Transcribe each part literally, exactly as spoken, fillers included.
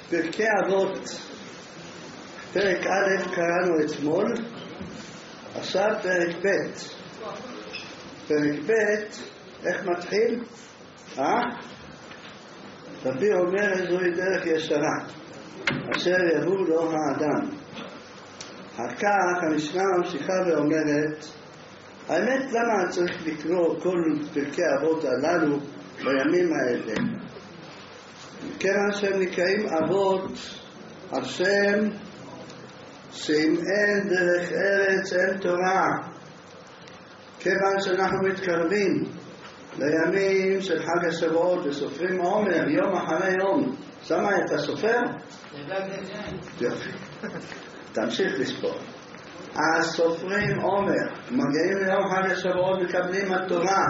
פרקי אבות, פרק א' קראנו אתמול, עכשיו פרק ב'. פרק ב', איך מתחיל? אה? רבי אומר זוהי דרך ישרה, אשר יבוא לו האדם. אחר כך המשנה ממשיכה ואומרת, האמת למה צריך לקרוא כל פרקי אבות הללו בימים האלה? כיוון שהם נקראים אבות על שם שאם אין דרך ארץ אין תורה, כיוון שאנחנו מתקרבים לימים של חג השבועות וסופרים עומר יום אחרי יום. שמה אתה סופר? יופי, תמשיך לספור. אז סופרים עומר, מגיעים ליום חג השבועות, מקבלים התורה,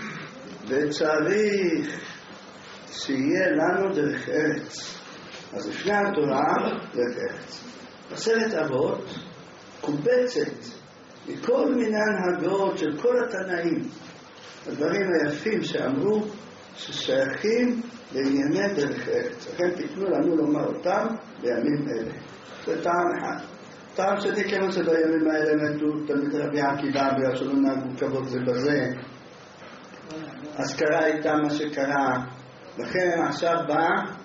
וצריך שיהיה לנו דרך ארץ. אז לפני התורה דרך ארץ. עשרת אבות קובצת מכל מיני הנהגות של כל התנאים, הדברים היפים שאמרו ששייכים לענייני דרך ארץ. לכן תתנו לנו לומר אותם בימים אלה. זה טעם אחד. טעם שני, כיוון שבימים האלה מתו תלמיד רבי עקיבא בגלל שלא נהגו כבוד זה בזה, אז קרה איתם מה שקרה. לכן עכשיו בא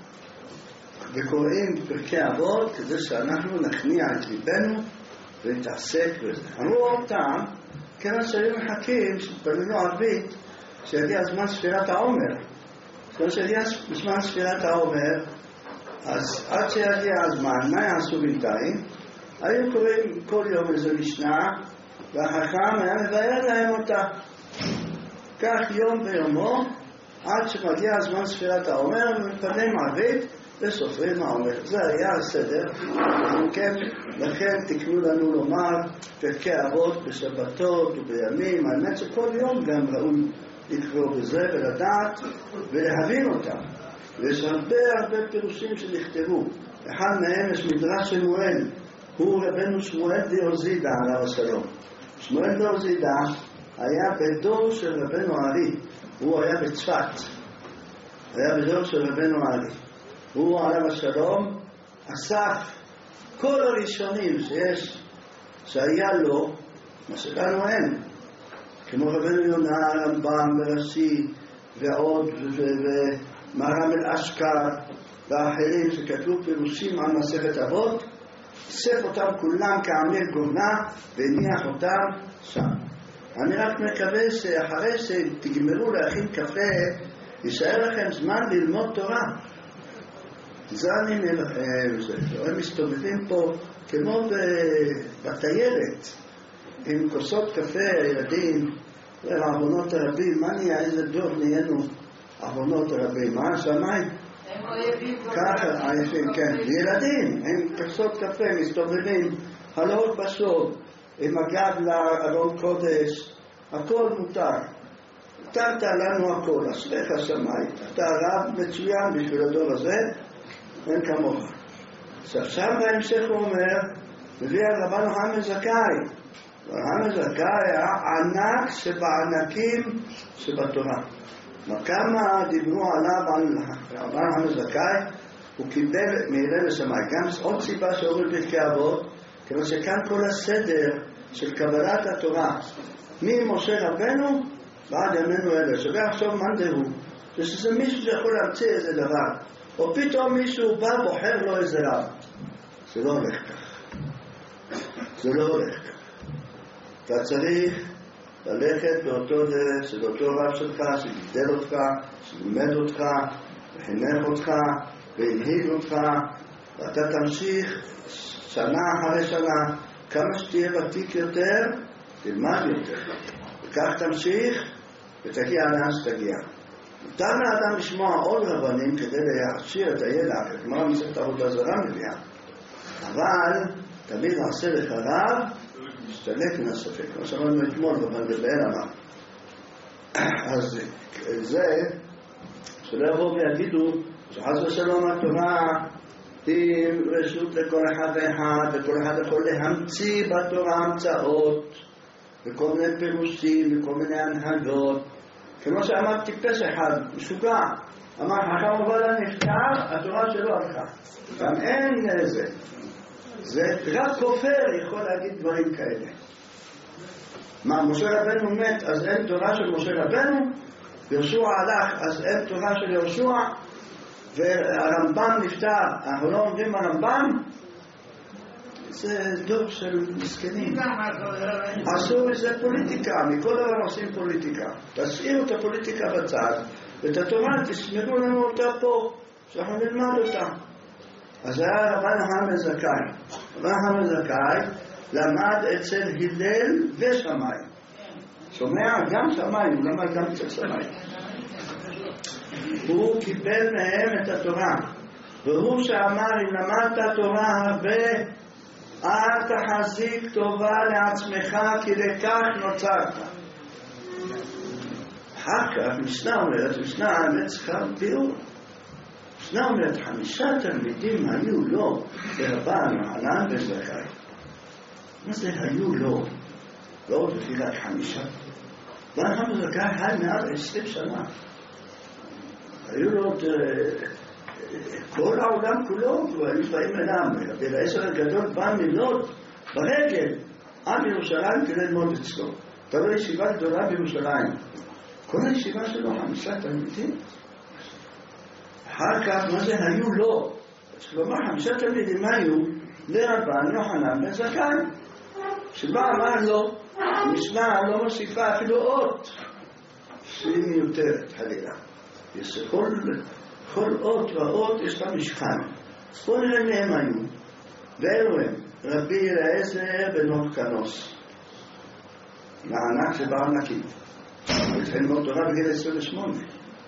וקוראים פרקי אבות כדי שאנחנו נכניע את ליבנו ונתעסק בזה. אמרו אותם כיוון שהיו מחכים שתפללו ערבית שיגיע זמן ספירת העומר. כיוון שהגיע זמן ספירת העומר, אז עד שיגיע הזמן מה יעשו בינתיים? היו קוראים כל יום איזו משנה, והחכם היה מבאר להם אותה כך יום ביומו עד שמגיע הזמן ספירת העומר, ומתפללים ערבית וסופרים העומר. זה היה הסדר. כן, לכן תקנו לנו לומר פרקי אבות בשבתות ובימים. האמת שכל יום גם ראוי לקרוא בזה ולדעת ולהבין אותם, ויש הרבה הרבה פירושים שנכתבו. אחד מהם יש מדרש שמואל, הוא רבנו שמואל דיוזידה עליו השלום. שמואל דיוזידה היה בדור של רבנו עלי, הוא היה בצפת, היה בדור של רבנו עלי. הוא עליו השלום אסף כל הראשונים שיש, שהיה לו, מה שלנו אין, כמו רבנו יונה, רמב"ם ורש"י ועוד ומרם אל-אשכר ואחרים שכתבו פירושים על מסכת אבות, אסף אותם כולם כעמל גורנה והניח אותם שם. אני רק מקווה שאחרי שתגמרו להכין קפה יישאר לכם זמן ללמוד תורה. זה אני נלחם, הם מסתובבים פה כמו בתיירת עם כוסות קפה, הילדים ועוונות הרבים. מה נהיה? איזה דור נהיינו עוונות הרבים? מה? שמיים? הם אויבים ככה, עייפים, כן, ילדים עם כוסות קפה מסתובבים הלאות בשוד עם הגב לארון קודש, הכל מותר. נתת לנו הכל, אשריך שמיים, אתה רב מצוין בשביל הדור הזה, אין כמוך. עכשיו בהמשך הוא אומר, מביא על רבנו חמד זכאי. רבנו זכאי היה ענק שבענקים שבתורה. כמה דיברו עליו על רבנו חמד זכאי, הוא קיבל מעילה לשמיים. גם עוד סיבה שאומרים פרקי אבות, כיוון שכאן כל הסדר של קבלת התורה ממשה רבנו ועד ימינו אלה, שווה עכשיו מאן דהוא, ושזה מישהו שיכול להמציא איזה דבר, או פתאום מישהו בא בוחר לו איזה רב. זה לא הולך כך. זה לא הולך כך. אתה צריך ללכת באותו דרך של אותו רב שלך, שגידל אותך, שלימד אותך, וחינך אותך, והנהיג אותך, ואתה תמשיך שנה אחרי שנה, כמה שתהיה ותיק יותר, תלמד יותר. וכך תמשיך ותגיע לאן שתגיע. מותר לאדם לשמוע עוד רבנים כדי להעשיר את הידע, כמו מסכת עבודה זרה מביאה. אבל תמיד נעשה לך רב, שתלק מן הספק. כמו שאמרנו אתמול, אבל בבאל אמר. אז זה, שלא יבואו ויגידו, שחס ושלום התורה היא רשות לכל אחד ואחד, וכל אחד יכול להמציא בתורה המצאות, וכל מיני פירושים, וכל מיני הנהגות. כמו שאמר טיפש אחד, משוגע, אמר חכם עובדיה נפטר, התורה שלו הלכה. גם אין זה. זה רק כופר יכול להגיד דברים כאלה. מה, משה רבנו מת, אז אין תורה של משה רבנו? יהושע הלך, אז אין תורה של יהושע? והרמב"ם נפטר, אנחנו לא אומרים הרמב"ם? זה דור של מסכנים. עשו איזה פוליטיקה, מכל דבר עושים פוליטיקה. תשאירו את הפוליטיקה בצד, ואת התורה תשמרו לנו אותה פה, שאנחנו נלמד אותה. אז היה רבן חמאל זכאי. רבן חמאל זכאי למד אצל הלל ושמאי. שומע? גם שמאי, הוא למד גם אצל שמאי. הוא קיבל מהם את התורה, והוא שאמר, אם למדת תורה הרבה, אל תחזיק טובה לעצמך, כי לכך נוצרת. אחר כך משנה אומרת, משנה האמת צריכה ביאור. משנה אומרת, חמישה תלמידים היו לו, ברבן יוחנן בן זכאי. מה זה היו לו? לא עוד לפי רק חמישה. רבן יוחנן בן זכאי חי מעל עשרים שנה. היו לו עוד כל העולם כולו, כבר היו באים אליו. רבי אליעזר הגדול בא מלוד ברגל עד ירושלים כדי ללמוד אצלו. הייתה לו ישיבה גדולה בירושלים. כל הישיבה שלו חמישה תלמידים. אחר כך, מה זה היו לו? כלומר, חמישה תלמידים היו לרבן יוחנן בן זכאי. שבה אמר לו, המשנה לא מוסיפה אפילו אות שהיא מיותרת, חלילה. יש כל, כל אות ואות יש לה משכן. בואו נראה מהם היו. ואלו הם, רבי אליעזר בן הורקנוס, מענק שבא ענקית. התחיל ללמוד תורה בגיל עשרים ושמונה.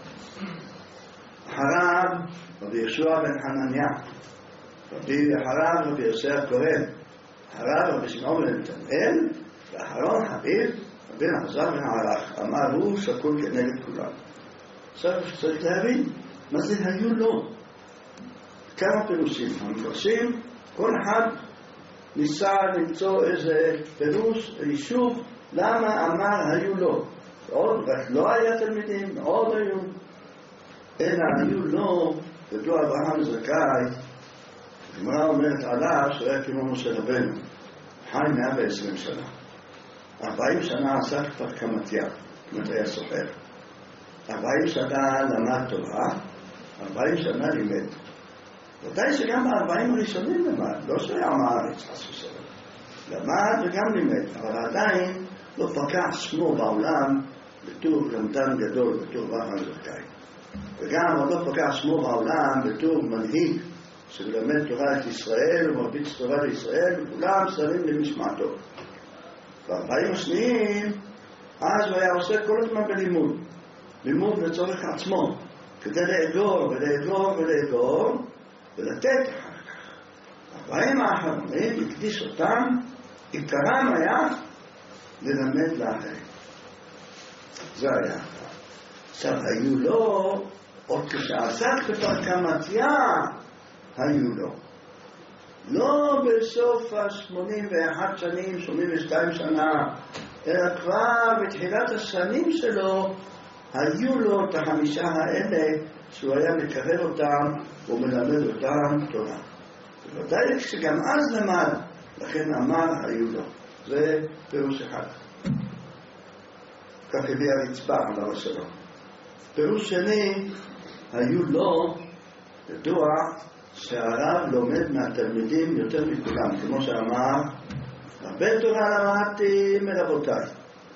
אחריו רבי יהושע בן חנניה, רבי אחריו רבי יוסי הכהן, אחריו רבי שמעון בן נתנאל, ואחרון חביב רבי אלעזר בן ערך. אמר הוא שקול כנגד כולם. עכשיו צריך להבין מה זה היו לו. כמה פירושים המפרשים, כל אחד ניסה למצוא איזה פירוש, יישוב, למה אמר היו לו. עוד רק לא היה תלמידים, עוד היו, אלא היו לו, ידוע אברהם זכאי, הגמרא אומרת עליו שהיה כמו משה רבנו, חי מאה ועשרים שנה. ארבעים שנה עשה כבר קמתיה, כמעט היה סוחר. ארבעים שנה למד תורה, ארבעים שנה לימד. ודאי שגם בארבעים הראשונים למד, לא שהיה מארץ, חס ושלום. למד וגם לימד, אבל עדיין לא פקח שמו בעולם בתור למדן גדול, בתור אברהם זכאי. וגם עוד לא פקח שמו בעולם בתור מנהיג שמלמד תורה את ישראל ומרביץ תורה לישראל, וכולם שמים למשמעתו. בארבעים השניים, אז הוא היה עושה כל הזמן בלימוד. לימוד לצורך עצמו, כדי לאגור ולאגור ולאגור, ולתת אחר כך. ארבעים האחרונים הקדיש אותם, עיקרם היה ללמד לאחרים. זה היה. עכשיו, היו לו, עוד כשעסק בפר קמתיה, היו לו. לא בסוף ה-שמונים ואחת שנים, שמונים ושתיים שנה, אלא כבר בתחילת השנים שלו, היו לו את החמישה האלה שהוא היה מקרב אותם ומלמד אותם תורה. ובוודאי שגם אז למד, לכן אמר היו לו. זה פירוש אחד. כך הביא הרצפה עליו השלום. פירוש שני, היו לו, ידוע שהרב לומד מהתלמידים יותר מכולם, כמו שאמר, הרבה תורה למדתי מרבותיי,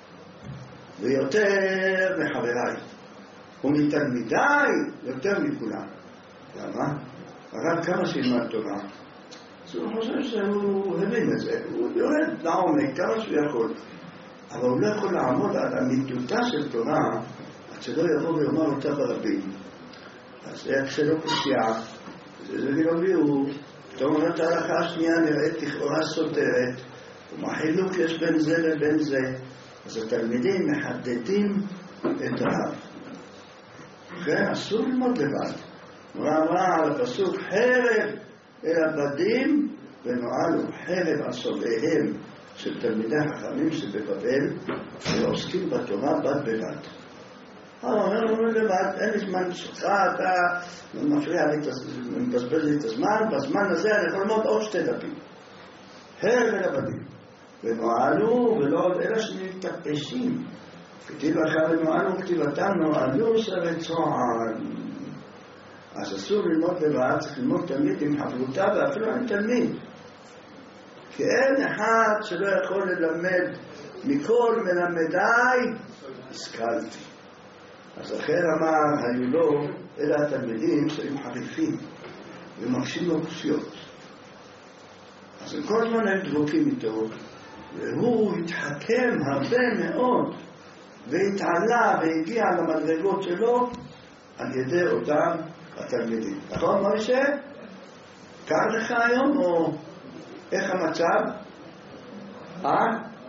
ויותר מחבריי, ומתלמידיי יותר מכולם. למה? הרב כמה שילמד תורה, אז הוא חושב שהוא הבין את זה, הוא יורד לעומק כמה שהוא יכול, אבל הוא לא יכול לעמוד על אמיתותה של תורה, עד שלא יבוא ויאמר אותה ברבים. אז זה כשלא קושייה, זה לא ביאור, פתאום אומרת ההלכה השנייה נראית לכאורה סותרת, ומה חילוק יש בין זה לבין זה, אז התלמידים מחדדים את הרב. וכן אסור ללמוד לבד. מורה אמרה על הפסוק חרב אל הבדים ונועלו חרב על סובעיהם של תלמידי החכמים שבבבל ועוסקים בתורה בד בבד. הוא אומר, הוא אומר לבד, אין לי זמן שלך, אתה מפריע לי, מבזבז לי את הזמן, בזמן הזה אני יכול ללמוד עוד שתי דפים. הר ולבדים. ונועלו, ולא עוד אלא שנתפשים. כתיב אחר ונועלו, כתיבתם נועלו שרצוען. אז אסור ללמוד לבד, צריך ללמוד תלמיד עם חברותה ואפילו עם תלמיד. כי אין אחד שלא יכול ללמד מכל מלמדיי, השכלתי. אז אחר אמר, היו לו, אלה התלמידים שהיו חריפים ומקשים לו קושיות. אז הם כל הזמן הם דבוקים איתו, והוא התחכם הרבה מאוד, והתעלה והגיע למדרגות שלו על ידי אותם התלמידים. נכון, מוישה? קר לך היום, או איך המצב? אה?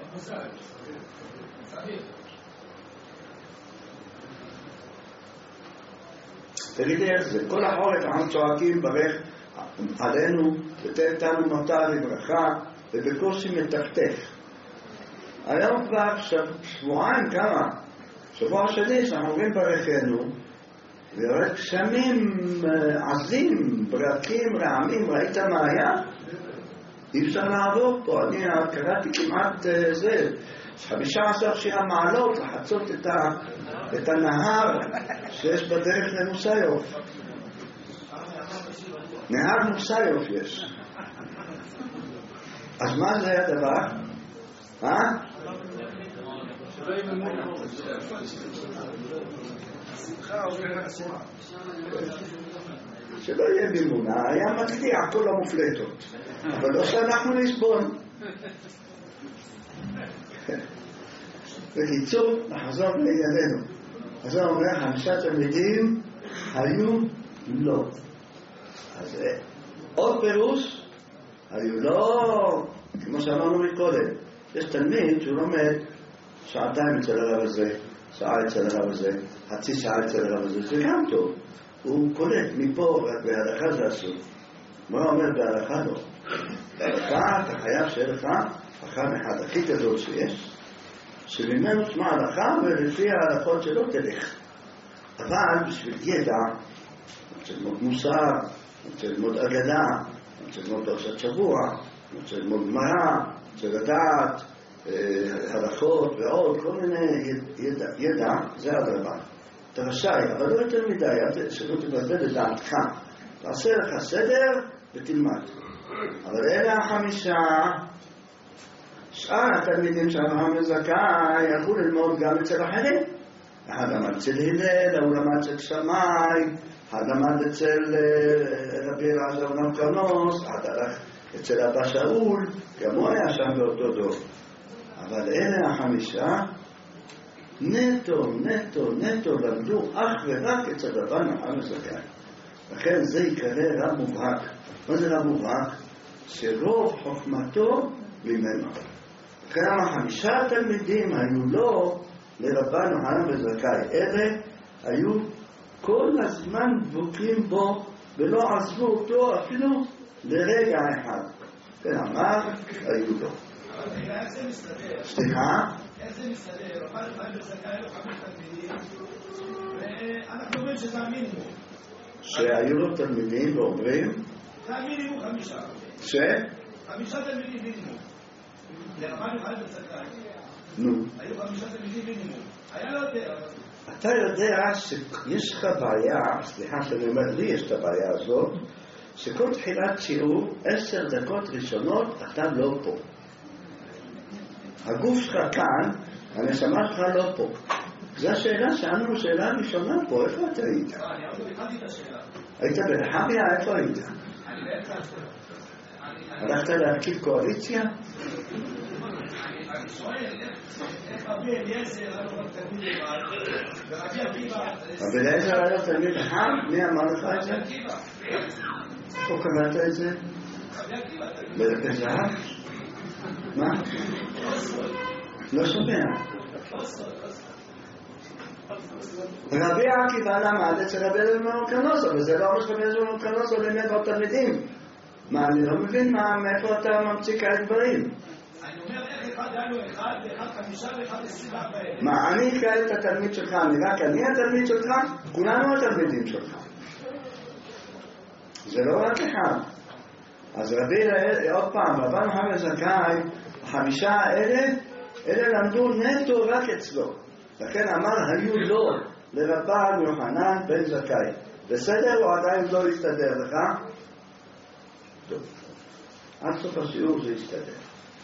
תגידי איך זה, כל החורף אנחנו צועקים ברך עלינו, ותן תנו מטר לברכה, ובקושי מתחתך. היום כבר שבועיים כמה, שבוע שני שאנחנו אומרים ברכנו, ורק גשמים עזים, ברקים, רעמים, ראית מה היה? אי אפשר לעבור פה, אני קראתי כמעט זה, חמישה עשר שירה מעלות לחצות את, ה, את הנהר שיש בדרך למוסיוף. נהר מוסיוף יש. אז מה זה הדבר? אה? שלא יהיה מימונה, היה מקדיע כל המופלטות, אבל לא שאנחנו נסבול. בקיצור, נחזור לענייננו. אז הוא אומר, חמישה תלמידים היו לא. אז עוד פירוש, היו לא, כמו שאמרנו מקודם, יש תלמיד שהוא לומד שעתיים אצל הרב הזה, שעה אצל הרב הזה, חצי שעה אצל הרב הזה, זה גם טוב. הוא קולט מפה, בהלכה זה אסור. מה אומר בהלכה לא? בהלכה אתה חייב שיהיה לך חכם אחד הכי גדול שיש, שממנו תשמע הלכה ולפי ההלכות שלו תלך. אבל בשביל ידע, רוצה ללמוד מוסר, רוצה ללמוד אגדה, רוצה ללמוד פרשת שבוע, רוצה ללמוד גמרא, רוצה לדעת הלכות ועוד, כל מיני ידע, ידע זה הדבר. אתה רשאי, אבל לא יותר מדי, שלא תבלבל את דעתך. תעשה לך סדר ותלמד. אבל אלה החמישה, שאר התלמידים שאברהם זכאי הלכו ללמוד גם אצל אחרים. אחד למד אצל הלל, הוא למד אצל שמאי, אחד למד אצל רבי אלעזר בן קרנוס, אחד הלך אצל אבא שאול, גם הוא היה שם באותו דור. אבל אלה החמישה, נטו, נטו, נטו, למדו אך ורק אצל רבן נחמן זכאי. לכן זה יקרא רב מובהק. מה זה רב מובהק? שרוב חוכמתו ממנו. לכן החמישה תלמידים היו לו לרבן נחמן זכאי. אלה היו כל הזמן דבוקים בו ולא עזבו אותו אפילו לרגע אחד. ואמר, היו לו. סליחה? איך זה מסתדר? רבן נחמן זכאי לו חמש תלמידים ואנחנו אומרים שזה המינימום. שהיו לו תלמידים ואומרים? זה המינימום חמישה. ש? חמישה תלמידים מינימום. לרבן נחמן זכאי. נו. היו חמישה תלמידים מינימום. היה לו יותר. אתה יודע שיש לך בעיה, סליחה שאני אומר, לי יש את הבעיה הזאת, שכל תחילת שיעור, עשר דקות ראשונות, אתה לא פה. הגוף שלך כאן, הנשמה שלך לא פה. זו השאלה שאנו, שאלה ראשונה פה, איפה אתה היית? אני עוד לא התחלתי את השאלה. היית ברחביה? איפה היית? אני באמצע השאלה. הלכת להרכיב קואליציה? אני שואל, איך רבי אליעזר היה לו תלמיד אחד, ורבי עקיבא... רבי אליעזר היה לו תלמיד אחד? מי אמר לך את זה? איפה קראת את זה? רבי עקיבא. בדפי זהב? מה? לא שומע. רבי עקיבא למד אצל רבי אליעזר בן קרנוס, אבל זה לא אומר שרבי אליעזר בן קרנוס עולה מאיפה תלמידים. מה, אני לא מבין מאיפה אתה ממציא כאלה דברים. אני אני אומר איך אחד היה לו אחד, ואחד חמישה ואחד עשרים וארבע אלף. מה, אני כעת התלמיד שלך, אני רק אני התלמיד שלך, כולנו התלמידים שלך. זה לא רק אחד. אז רבי, עוד פעם, רבן יוחנן זכאי, החמישה האלה, אלה למדו נטו רק אצלו. לכן אמר, היו לו לרבן יוחנן בן זכאי. בסדר או עדיין לא יסתדר לך? טוב. עד סוף השיעור זה יסתדר.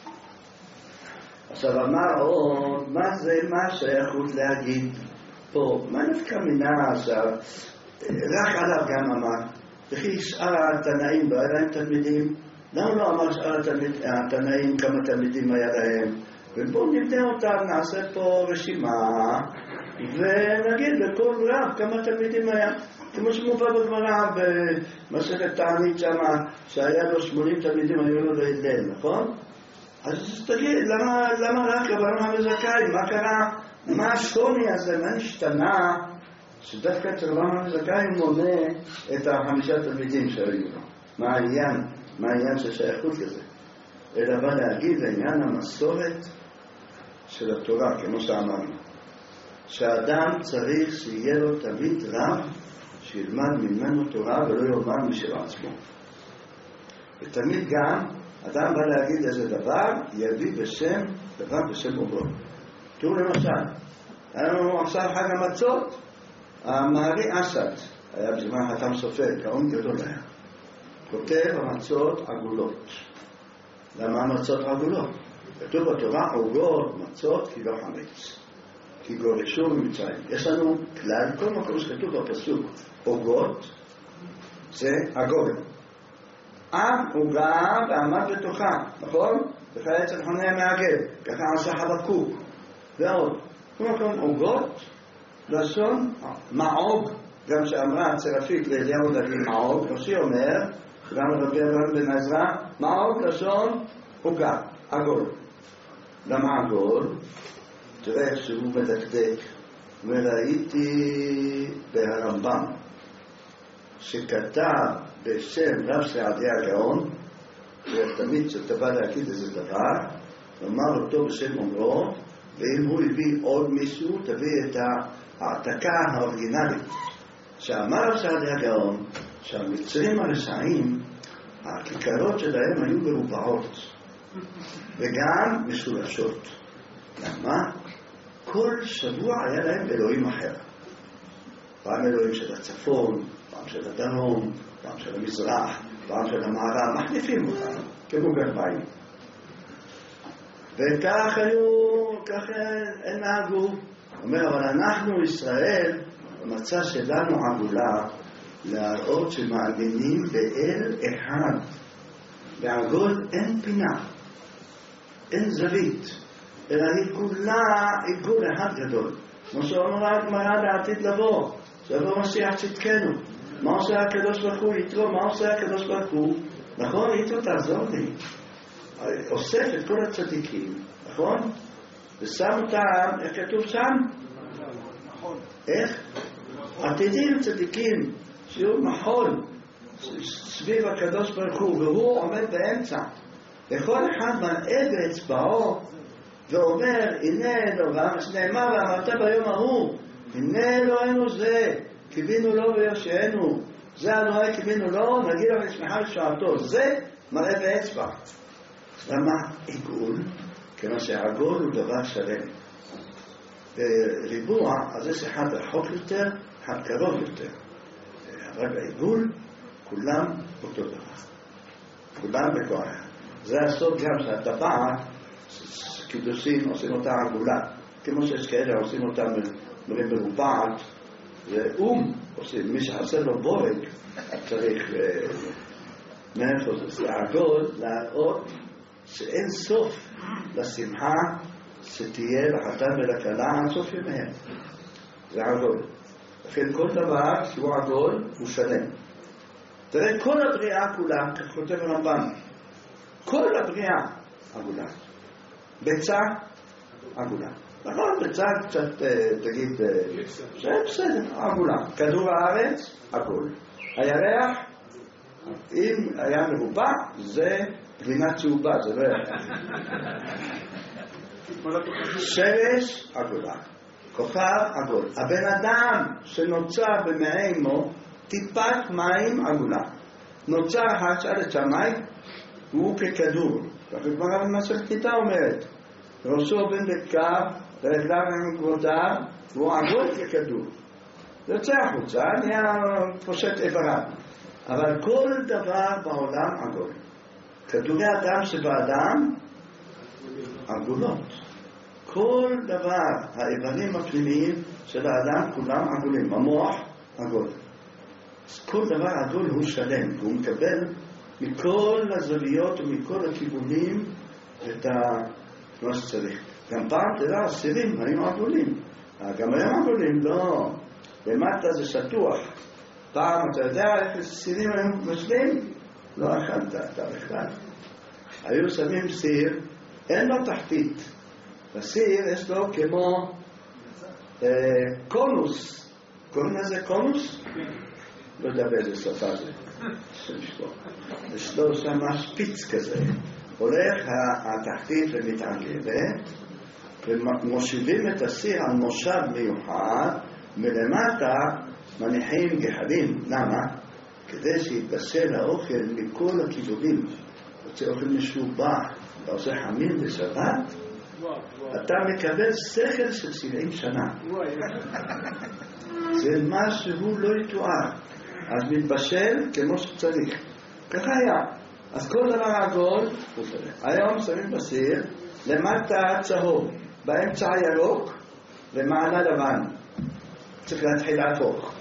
עכשיו אמר עוד, מה זה, מה שייכות להגיד פה? מה נפקא מינה עכשיו? רק עליו גם אמר. וכי שאר התנאים לא היה להם תלמידים? למה לא אמר שאר התנאים כמה תלמידים היה להם? ובואו נבנה אותם, נעשה פה רשימה ונגיד לכל רב כמה תלמידים היה. כמו שמובא בגמרא במסכת תענית שמה, שהיה לו שמונים תלמידים, היו לו להדל, נכון? אז תגיד, למה, למה רק רבן יוחנן זכאי? מה קרה? מה השוני הזה? מה נשתנה? שדווקא אצל רבן יוחנן זכאי הוא מונה את החמישה תלמידים שהיו לו. מה העניין? מה העניין של שייכות לזה? אלא בא להגיד לעניין המסורת של התורה, כמו שאמרנו. שהאדם צריך שיהיה לו תמיד רב שילמד ממנו תורה ולא ילמד משל עצמו. ותמיד גם אדם בא להגיד איזה דבר, יביא בשם, דבר בשם אומרו. תראו למשל, היה לנו עכשיו חג המצות, המהרי אסד, היה בזמן חתם סופר, גאון גדול היה. כותב המצות עגולות. למה המצות עגולות? כתוב בתורה עוגות מצות כי לא חמץ. כי גורשו ממצרים. יש לנו כלל, כל מקום שכתוב בפסוק עוגות, זה עגול. עם עוגה ועמד בתוכה, נכון? וכאלה אצל חוני המעגל, ככה עשה חבקוק, ועוד. כל מקום עוגות, לשון מעוג, גם שאמרה הצרפית לאליהו דוד מעוג, רש"י אומר, גם רבי אברהם בן עזרא, מעוג לשון עוגה, עגול. למה עגול? תראה איך שהוא מדקדק. וראיתי בהרמב"ם שכתב בשם רב סעדיה הגאון, ותמיד כשאתה בא להגיד איזה דבר, אמר אותו בשם אומרו, ואם הוא הביא עוד מישהו, תביא את העתקה האורגינלית. שאמר רב סעדיה הגאון, שהמצרים הרשעים, הכיכרות שלהם היו מרובעות, וגם משולשות. למה? כל שבוע היה להם אלוהים אחר. פעם אלוהים של הצפון, פעם של הדרום, פעם של המזרח, פעם של המערב, מחליפים אותם, כמו גרביים. וכך היו, כך הם נהגו. אומר, אבל אנחנו, ישראל, במצע שלנו עגולה, להראות שמאמינים באל אחד. בעגול אין פינה, אין זווית, אלא היא כולה עיגול אחד גדול. כמו שאומרה הגמרא לעתיד לבוא, שיבוא משיח צדקנו. מה עושה הקדוש ברוך הוא? יתרו, מה עושה הקדוש ברוך הוא? נכון? יתרו, תעזור לי. אוסף את כל הצדיקים, נכון? ושם אותם, איך כתוב שם? נכון. איך? עתידים צדיקים, שיהיו מחול סביב הקדוש ברוך הוא, והוא עומד באמצע. וכל אחד מראה באצבעו ואומר, הנה אלוהינו, נאמר ואמרת ביום ההוא, הנה אלוהינו זה, קיווינו לו ויושענו, זה אלוהי קיווינו לו, נגיד לו ונשמחה לשעתו. זה מראה באצבע. למה עיגול? כיוון שהעגול הוא דבר שלם. בריבוע, אז יש אחד רחוק יותר, אחד קרוב יותר. אבל בעיגול, כולם אותו דבר. כולם בכוח. זה הסוד גם שהטבעת, קידושים עושים אותה עגולה. כמו שיש כאלה עושים אותה מרובעת, ואום עושים. מי שחסר לו בורג, צריך מאיפה זה עגול, להראות שאין סוף לשמחה שתהיה לחתן ולכלה עד סוף ימיהם. זה עגול. לכן כל דבר שהוא עגול הוא שלם. תראה, כל הבריאה כולה, כך כותב הרמב"ם, כל הבריאה עגולה. ביצה עגולה. נכון, ביצה קצת תגיד, זה בסדר, עגולה. כדור הארץ עגול. הירח אם היה מרובע, זה גבינה צהובה, זה לא היה. שמש עגולה, כוכב עגול. הבן אדם שנוצר במעי אמו, טיפת מים עגולה. נוצר השאר שמיים, הוא ככדור. וכבר במסכת חיטה אומרת, ראשו בן בקו, ורגליו עם גבודיו, והוא עגול ככדור. זה יוצא החוצה, נהיה פושט איבריו. אבל כל דבר בעולם עגול. כדורי אדם שבאדם עגולות. כל דבר, האיברים הפנימיים של האדם כולם עגולים. המוח עגול. אז כל דבר עגול הוא שלם, והוא מקבל מכל הזוויות ומכל הכיוונים את מה שצריך. גם פעם, אתה יודע, הסירים היו עגולים. גם היום עגולים, לא. למטה זה שטוח. פעם, אתה יודע איך הסירים היו משלים? לא אכלת, אתה בכלל. היו שמים סיר, אין לו תחתית. הסיר יש לו כמו אה, קונוס. קוראים לזה קונוס? לא יודע באיזה שפה זה. יש לו שם שפיץ כזה. הולך התחתית ומתעגבת, ומושיבים את הסיר על מושב מיוחד, מלמטה מניחים גחלים. למה? כדי שיתבשל האוכל מכל הכיוונים. רוצה אוכל משובח, אתה עושה חמין בשבת, אתה מקבל שכל של שבעים שנה. זה משהו לא יתואר. אז מתבשל כמו שצריך. ככה היה. אז כל דבר עגול הוא צריך. היום שמים בסיר, למטה צהוב, באמצע ירוק, ומעלה לבן. צריך להתחיל להפוך.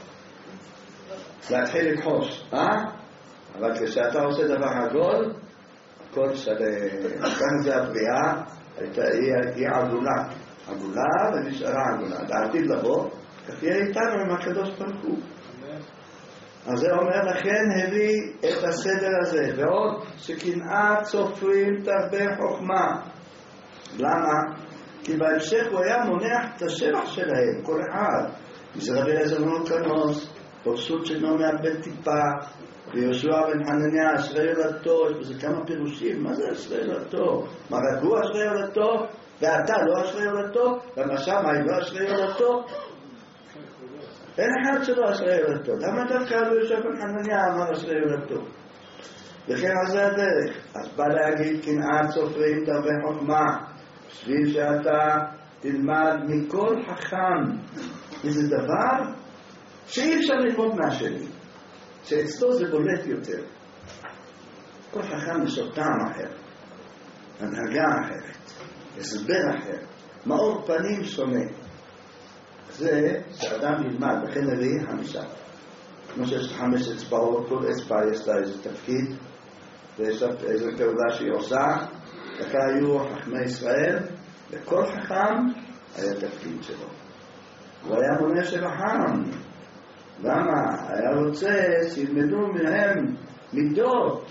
להתחיל לכחוש. אה? אבל כשאתה עושה דבר עגול, הכל שלם. כאן זה הבריאה, היא עגולה. עגולה ונשארה עגולה. לעתיד לבוא, כך יהיה איתנו עם הקדוש ברוך הוא. אז זה אומר לכן הביא את הסדר הזה, ועוד שקנאת סופרים תרבה חוכמה. למה? כי בהמשך הוא היה מונח את השבח שלהם, כל אחד. זה רבי אליעזר בן הורקנוס, פרסות שאינו מאבד טיפה, ויהושע בן חנניה, אשרי יולדתו, יש בזה כמה פירושים, מה זה אשרי יולדתו? מה רק הוא אשרי יולדתו? ואתה לא אשרי יולדתו? ומשם היא לא אשרי יולדתו? אין אחד שלא אשרי יולדתו. למה דווקא יהושע בן חנניה אמר אשרי יולדתו? וכן על זה הדרך. אז בא להגיד קנאת סופרים תרבה חוכמה, בשביל שאתה תלמד מכל חכם איזה דבר שאי אפשר ללמוד מהשני, שאצלו זה בולט יותר. כל חכם יש לו טעם אחר, הנהגה אחרת, הסבר אחר, מאור פנים שונה. זה שאדם ילמד, לכן נביא חמישה. כמו שיש חמש אצבעות, כל אצבע יש לה איזה תפקיד, ויש לה איזה פעולה שהיא עושה. וכך היו חכמי ישראל, וכל חכם היה תפקיד שלו. הוא היה מונה של החם. למה? היה רוצה שילמדו מהם מידות.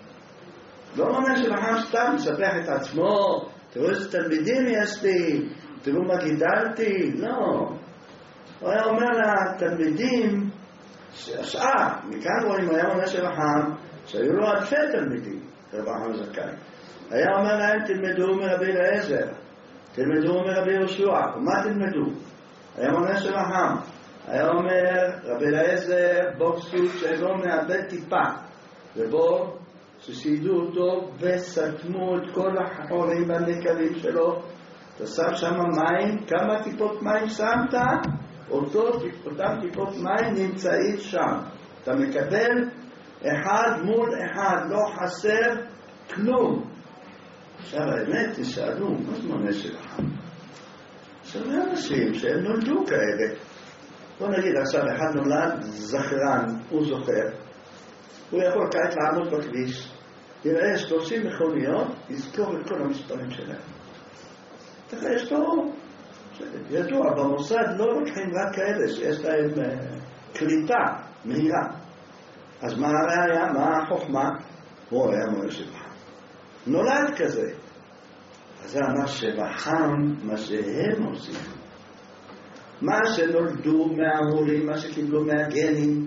לא מונה של החם סתם מספח את עצמו, תראו איזה תלמידים יש לי, תראו מה גידלתי. לא. הוא היה אומר לתלמידים, השאר, מכאן רואים, היה מונה של החם, שהיו לו אלפי תלמידים, רבי החם זכאי. היה אומר להם, תלמדו מרבי אליעזר, תלמדו מרבי יהושע. ומה תלמדו? היה מונה של החם. היה אומר, רבי אליעזר, בו סוג שאינו מאבד טיפה, ובו שסיידו אותו וסתמו את כל החורים והנקבים שלו. אתה שם שם מים, כמה טיפות מים שמת? אותו, אותם טיפות מים נמצאים שם. אתה מקבל אחד מול אחד, לא חסר כלום. עכשיו האמת תשאלו, מה זה מונה שלכם? עכשיו אנשים שהם נולדו כאלה. בוא נגיד עכשיו אחד נולד זכרן, הוא זוכר. הוא יכול כעת לעמוד בכביש, יראה שלושים מכוניות, יזכור את כל המספרים שלהם. ככה יש לו ידוע, במוסד לא לוקחים רק כאלה שיש להם קליטה מהירה. אז מה הראיה? מה החוכמה? הוא היה מונה שבחם. נולד כזה. אז זה אמר שבחם מה שהם עושים. מה שנולדו מההורים, מה שקיבלו מהגנים,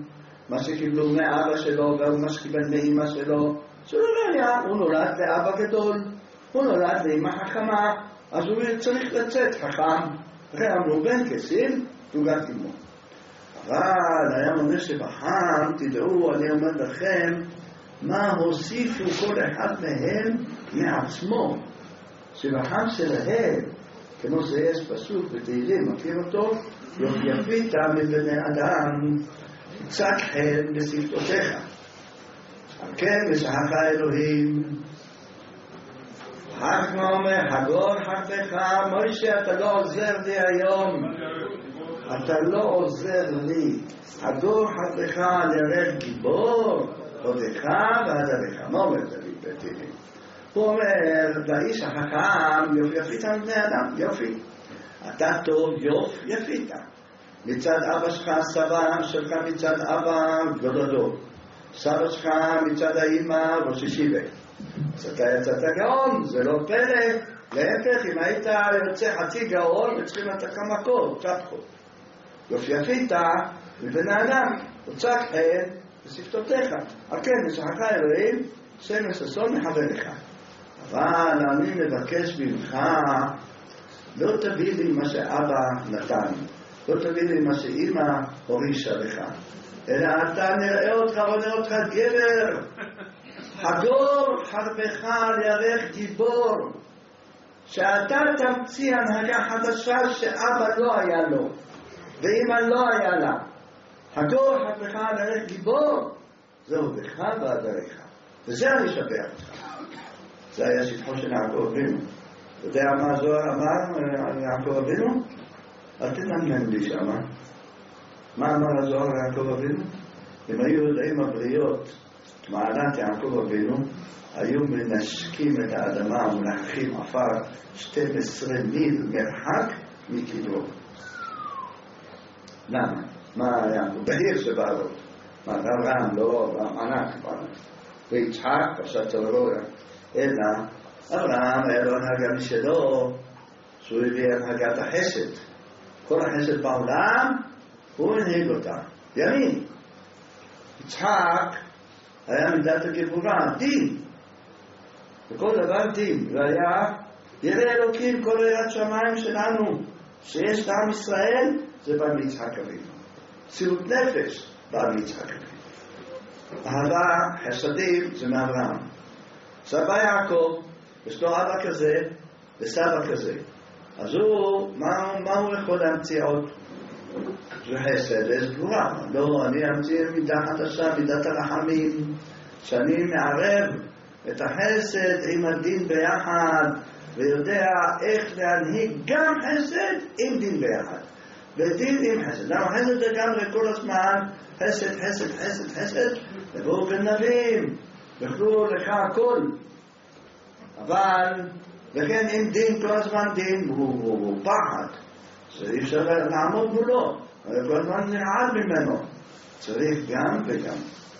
מה שקיבלו מאבא שלו ומה שקיבל מאמא שלו, שלא היה, הוא נולד לאבא גדול, הוא נולד לאמא חכמה, אז הוא צריך לצאת חכם. לכן אמרו בן כסיל, תוגת אמו. אבל היה מונה שבחם, תדעו, אני אומר לכם, מה הוסיפו כל אחד מהם מעצמו. שבחם שלהם, כמו שיש פסוק בתהילים, מכיר אותו? יפית מבני אדם, צק חן בשפתותיך. על כן משחך האלוהים. אחר כך אומר, הגור חרבך, מוישה, אתה לא עוזר לי היום. אתה לא עוזר לי. הגור חרבך לרד גיבור, עודך והדרך. מה אומר דוד בתהילים? הוא אומר, לאיש החכם, יופי יפית מבני אדם, יופי. אתה טוב, יופי יפית. מצד אבא שלך, סבא שלך מצד אבא, גדודו. סבא שלך מצד האמא, ראש ישיבה. אז אתה יצאת גאון, זה לא פלא. להפך, אם היית יוצא חצי גאון, צריכים לתת כמה קוד, צ'פחו. יופי יפית מבני אדם, הוצק חן בשפתותיך. על כן, משחך אלוהים, שם וששון מחווה לך. אבל אני מבקש ממך, לא תביא לי מה שאבא נתן, לא תביא לי מה שאמא הורישה לך, אלא אתה נראה אותך ונראה אותך גבר. הגור חרבך לירך גיבור, שאתה תמציא הנהגה חדשה שאבא לא היה לו ואמא לא היה לה. הגור חרבך לירך גיבור, זהו בך ועדריך, וזה אני שווה אותך. זה היה שפחו של יעקב אבינו. אתה יודע מה הזוהר אמר על יעקב אבינו? אל תתנגן לי שמה. מה אמר הזוהר על יעקב אבינו? אם היו יודעים הבריות מעלת יעקב אבינו, היו מנשקים את האדמה ומלחכים עפר שתים עשרה מיל מרחק מקדרו. למה? מה יעקב? בעיר שבערות. מה, רם, לא, ענק, ויצחק, פרשת צלרויה. אלא, אברהם היה לו הנהגה משלו, שהוא הביא הנהגת החסד. כל החסד בעולם, הוא הנהיג אותה. ימין. יצחק היה מידת הגבורה, דין. וכל דבר דין. והיה, ירא אלוקים כל יראת שמיים שלנו, שיש לעם ישראל, זה בא מיצחק אבינו. צילות נפש בא מיצחק אבינו. אהבה, חסדים, זה מאברהם. סבא יעקב, יש לו אבא כזה וסבא כזה. אז הוא, מה, מה הוא יכול להמציא עוד? זה חסד, זה גבורה. לא, אני אמציא מידה חדשה, מידת הרחמים, שאני מערב את החסד עם הדין ביחד, ויודע איך להנהיג גם חסד עם דין ביחד. ודין עם חסד. למה חסד לגמרי כל הזמן, חסד, חסד, חסד, חסד, ובואו גנבים, וכלו לך הכל. אבל, וכן עם דין כל הזמן דין, הוא, הוא, הוא פחד. שאי אפשר לעמוד מולו, אבל כל הזמן נרעד ממנו. צריך גם וגם.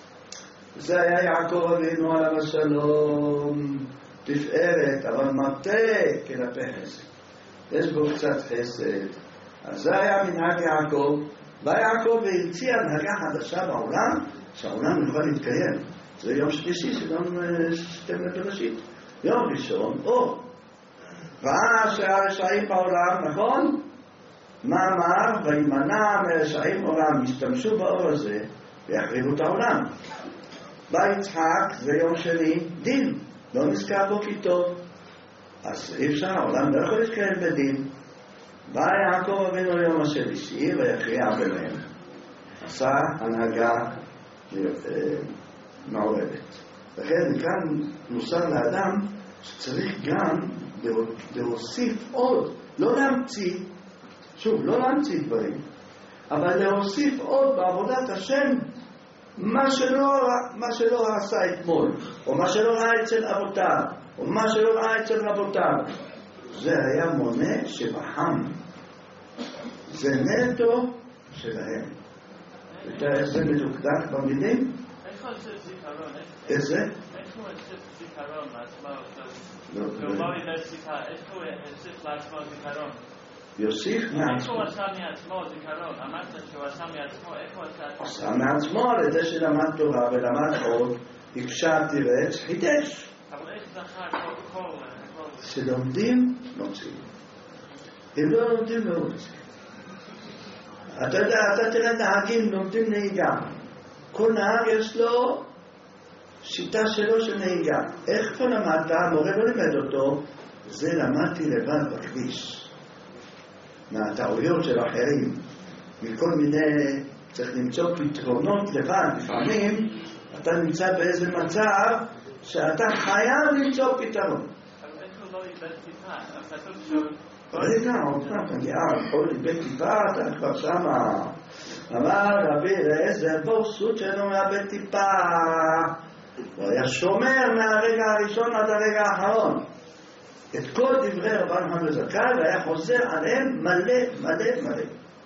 זה היה יעקב אבינו עליו השלום, תפארת, אבל מטה כלפי חסד. יש בו קצת חסד. אז זה היה מנהג יעקב. בא יעקב והציע הנהגה חדשה בעולם, שהעולם יוכל להתקיים. זה יום שלישי, זה יום שתם לפרשית. יום ראשון, אור. ראה שהרשעים בעולם, נכון? מה אמר? וימנע מרשעים עולם, השתמשו באור הזה ויחריבו את העולם. בא יצחק, זה יום שני, דין. לא נזכר בו כי טוב. אז אי אפשר, העולם לא יכול להתקיים בדין. בא יעקב אבינו יום השלישי ויכריע ביניהם. עשה הנהגה מעורבת. לכן כאן מוסר לאדם שצריך גם להוסיף עוד, לא להמציא, שוב, לא להמציא דברים, אבל להוסיף עוד בעבודת השם מה שלא, מה שלא עשה אתמול, או מה שלא ראה אצל אבותיו, או מה שלא ראה אצל רבותיו. זה היה מונה שבחם. זה נטו שלהם. זה מדוקדק במילים? איך הוא עושה זיכרון? איזה? איך הוא עושה זיכרון לעצמו? כלומר, איך הוא עושה לעצמו זיכרון? יוסיף איך מעצמו. הוא עשה מעצמו זיכרון? אמרת שהוא עשה מעצמו, איך הוא עשה? עשה מעצמו על ידי שלמד תורה ולמד עוד, הקשה תירץ, חידש. אבל איך זכה כל כל... שלומדים, מוצאים. אם לא לומדים, לא מוצאים. אתה יודע, אתה תראה נהגים לומדים נהיגה. כל נהג יש לו שיטה שלו של נהיגה. איך פה למדת? המורה לא לימד אותו, זה למדתי לבד בכביש. מהטעויות של אחרים. מכל מיני, צריך למצוא פתרונות לבד. לפעמים אתה נמצא באיזה מצב שאתה חייב למצוא פתרון. אבל איך הוא לא איבד טיפה? כתוב שהוא... רגע, עוד פעם, תגיע, כל איבד טיפה, אתה כבר שמה. אמר רבי אליעזר, בורסות שלו מאבד טיפה. הוא היה שומר מהרגע הראשון עד הרגע האחרון. את כל דברי רבן חנן זכאי, והיה חוזר עליהם מלא, מלא, מלא.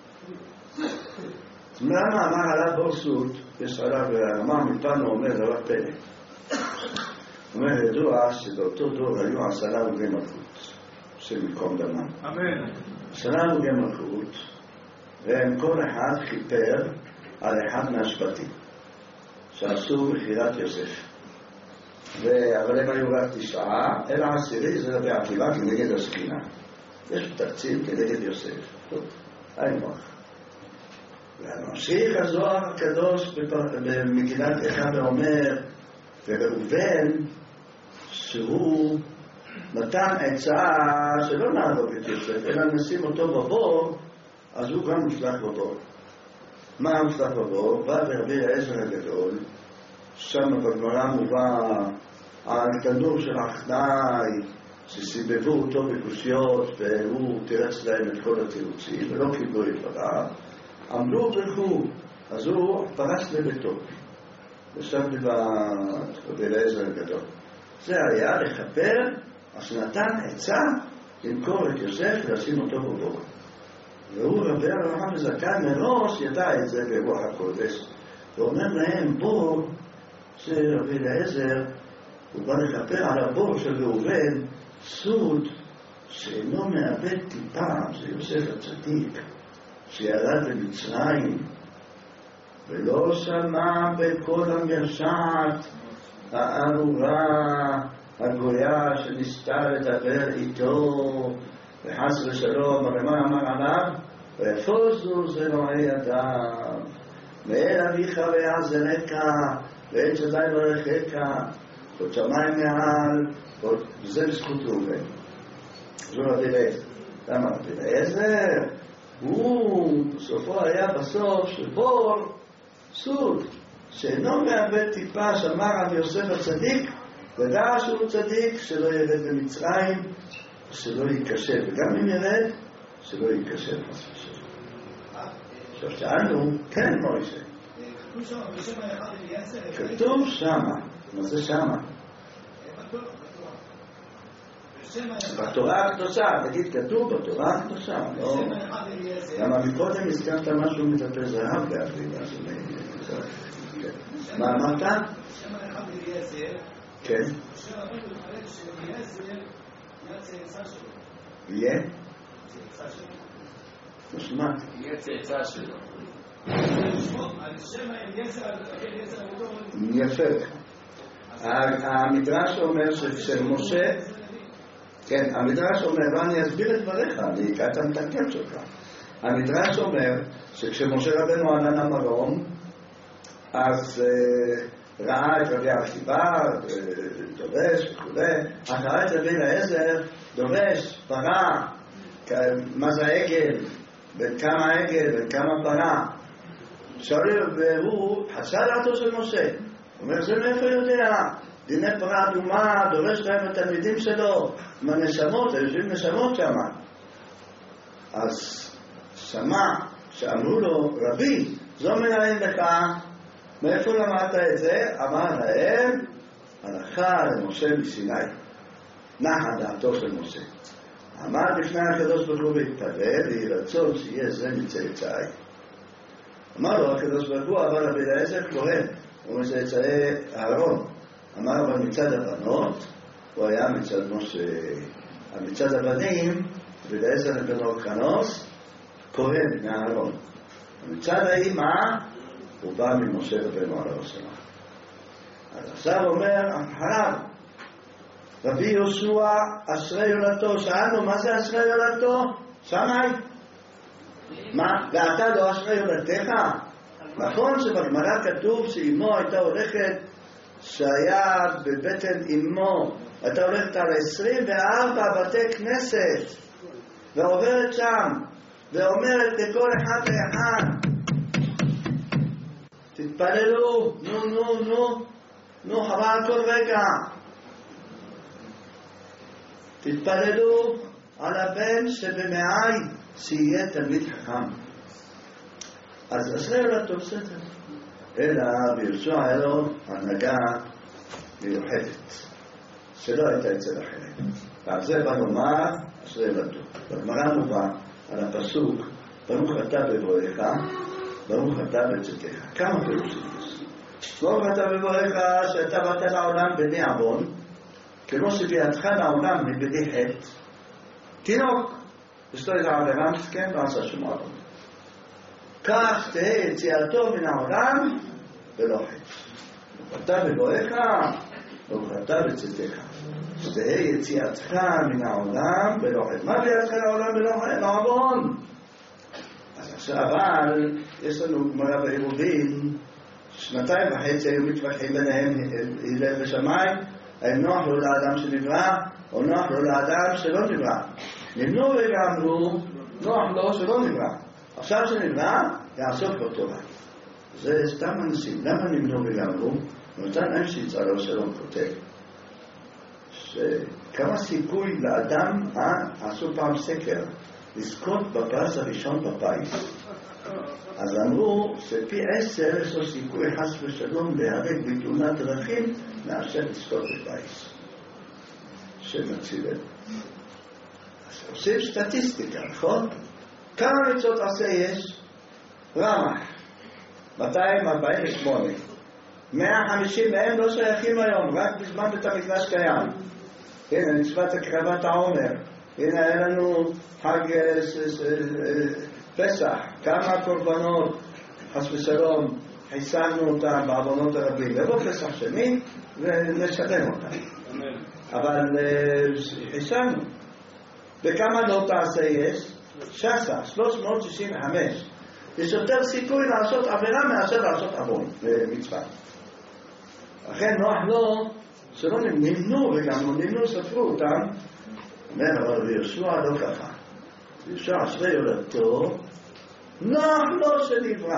למה אמר עליו בורסות? יש עליו, אמר מפנו אומר דבר פלא. אומר, ידוע שבאותו דור היו עשרה הרוגי מלכות, שמקום דמם. אמן. עשרה הרוגי מלכות, והם כל אחד חיפר על אחד מהשבטים, שעשו מכירת יוסף. אבל הם היו רק תשעה, אלא עשירי זה רבי עקיבא כנגד הסקינה. יש תקציב כנגד יוסף. טוב, אין מוח. והממשיך הזוהר הקדוש במגילת איכה ואומר, וראובן, שהוא נתן עצה שלא נהרוג את יוסף, אלא נשים אותו בבור, אז הוא גם מושלך בבור. מה המושלך בבור? בא ברבי אליעזר הגדול, שם בגמרא מובא התנור של אחנאי, שסיבבו אותו בקושיות, והוא תירץ להם את כל התירוצים, ולא קיבלו את דבריו. עמדו וברכו, אז הוא פרץ לביתו. ושם ברבי אליעזר הגדול. זה היה לכפר, אז נתן עצה למכור את יוסף ולשים אותו בבור. והוא רבי אברהם זכאי מראש ידע את זה ברוח הקודש. ואומר להם, בור, שרבי אליעזר, הוא בא לכפר על הבור של ראובן, סוד שאינו מאבד טיפה, זה יוסף הצדיק, שירד למצרים, ולא שמע בקול המרשעת הארורה הגויה שניסתה לדבר איתו, וחס ושלום, הרי מה אמר עליו? ויפוזו זרועי אדם, ואל אביך ויעזרך, ואל שדי ברכך, עוד שמיים מעל, וזה בזכות ראובן. זו רבי אליעזר. למה רבי אליעזר? הוא בסופו היה בסוף של בור סוד, שאינו מאבד טיפה, שמר על יוסף הצדיק, ודע שהוא צדיק, שלא ירד במצרים, שלא ייכשל, וגם אם ירד, שלא ייכשל חס ושלום. עכשיו שאלנו, כן מוישה. כתוב שם, בשם האחד אליעזר. כתוב שמה. מה זה שמה? בתורה הקדושה, תגיד, כתוב בתורה הקדושה, לא? למה מקודם הזכרת משהו מדפי זהב באפרידה, מה אמרת? בשם האחד אליעזר. כן. בשם הרב מתחלק שאליעזר יהיה צאצא שלו. יהיה? צאצא שלו. נשמע. יהיה צאצא שלו. על שם אליעזר, אליעזר הגדול. יפה. המדרש אומר שכשמשה, כן, המדרש אומר, ואני אסביר את דבריך, אני אקעת מתקן שלך. המדרש אומר שכשמשה רבנו ענן המרום, אז uh, ראה את רבי עקיבא, דורש וכו', אחרי את רבי אליעזר, דורש, פרה, מה זה העגל, בין כמה העגל, בין כמה פרה. שואל, והוא חסר דעתו של משה. הוא אומר, זה מאיפה יודע? דיני פרה אדומה, דורש להם את התלמידים שלו, מהנשמות, היושבים נשמות שם. אז שמע שאמרו לו, רבי, זו מנהל לך, מאיפה למדת את זה? אמר להם, הלכה למשה מסיני. נחה דעתו של משה. אמר לפני הקדוש ברוך הוא והתפלל, ויהי רצון שיהיה זה מצאצאי. אמר לו הקדוש ברוך הוא, אבל רבי אליעזר כהן, הוא מצאצאי אהרון. אמר אבל מצד הבנות, הוא היה מצד משה. מצד הבנים ולעזר בן אורקנוס, כהן מהארון. מצד האמא, הוא בא ממשה רבנו עליו השלום. אז עכשיו אומר, אחריו, רבי יהושע אשרי יולדתו. שאלנו, מה זה אשרי יולדתו? שמאי? מה? ואתה לא אשרי יולדתך? נכון שבגמרא כתוב שאמו הייתה הולכת, שהיה בבטן אמו, הייתה הולכת על עשרים וארבע בתי כנסת, ועוברת שם, ואומרת לכל אחד ואחד, תתפללו, נו נו נו, נו חבל כל רגע, תתפללו על הבן שבמעי שיהיה תלמיד חכם. אז אשרי יולדתו בסדר. אלא ביהושע היה לו הנהגה מיוחדת שלא הייתה אצל אחרים, ועל זה בא לומר אשרי יולדתו. בגמרא מובא על הפסוק ברוך אתה בבואך, ברוך אתה בצאתך. כמה פירושים יש? ברוך אתה בבואך, שאתה באת לעולם בלי עוון, כמו שביאתך לעולם מבלי חטא. תינוק יש לו איזה עבירה מסכן, לא עשה שום עוון, כך תהיה יציאתו מן העולם ולא חטא. אתה בבואך, ברוך אתה בצאתך, שתהיה יציאתך מן העולם ולא חטא. מה ביאתך לעולם ולא חטא? לא עוון. אז עכשיו, אבל יש לנו גמרא בעירובין, שנתיים וחצי היו מתווכחים ביניהם הלל ושמאי, האם נוח לו לאדם שנברא או נוח לו לאדם שלא נברא. נמנו ואמרו נוח לו שלא נברא, עכשיו שנברא יעסוק בתורה. זה סתם אנשים. למה נמנו ואמרו? נותן להם שיצא שלום כותב שכמה סיכוי לאדם, אה, עשו פעם סקר לזכות בפרס הראשון בפיס, אז אמרו שפי עשר יש לו סיכוי חס ושלום להיהרג בתאונת דרכים מאשר לזכות בפיס שמציל. אז עושים סטטיסטיקה, נכון? כמה מצוות עשה יש? רמח מאתיים ארבעים ושמונה, מאה וחמישים מהם לא שייכים היום, רק בזמן בית המקדש קיים. הנה מצוות הקרבת העומר, הנה היה לנו חג פסח, כמה קורבנות חס ושלום חיסלנו אותם בעוונות הרבים. לבוא פסח שני ונשלם אותם, אבל חיסלנו. וכמה לא תעשה יש? שסה, שלוש מאות שישים וחמש. יש יותר סיכוי לעשות עבירה מאשר לעשות עוון מצווה. לכן נוח לו שלא נמנו, וגם לא נמנו, ספרו אותם. אומר, אבל ביהושע לא ככה. ביהושע אשרי יולדתו, נוח לו שנברא.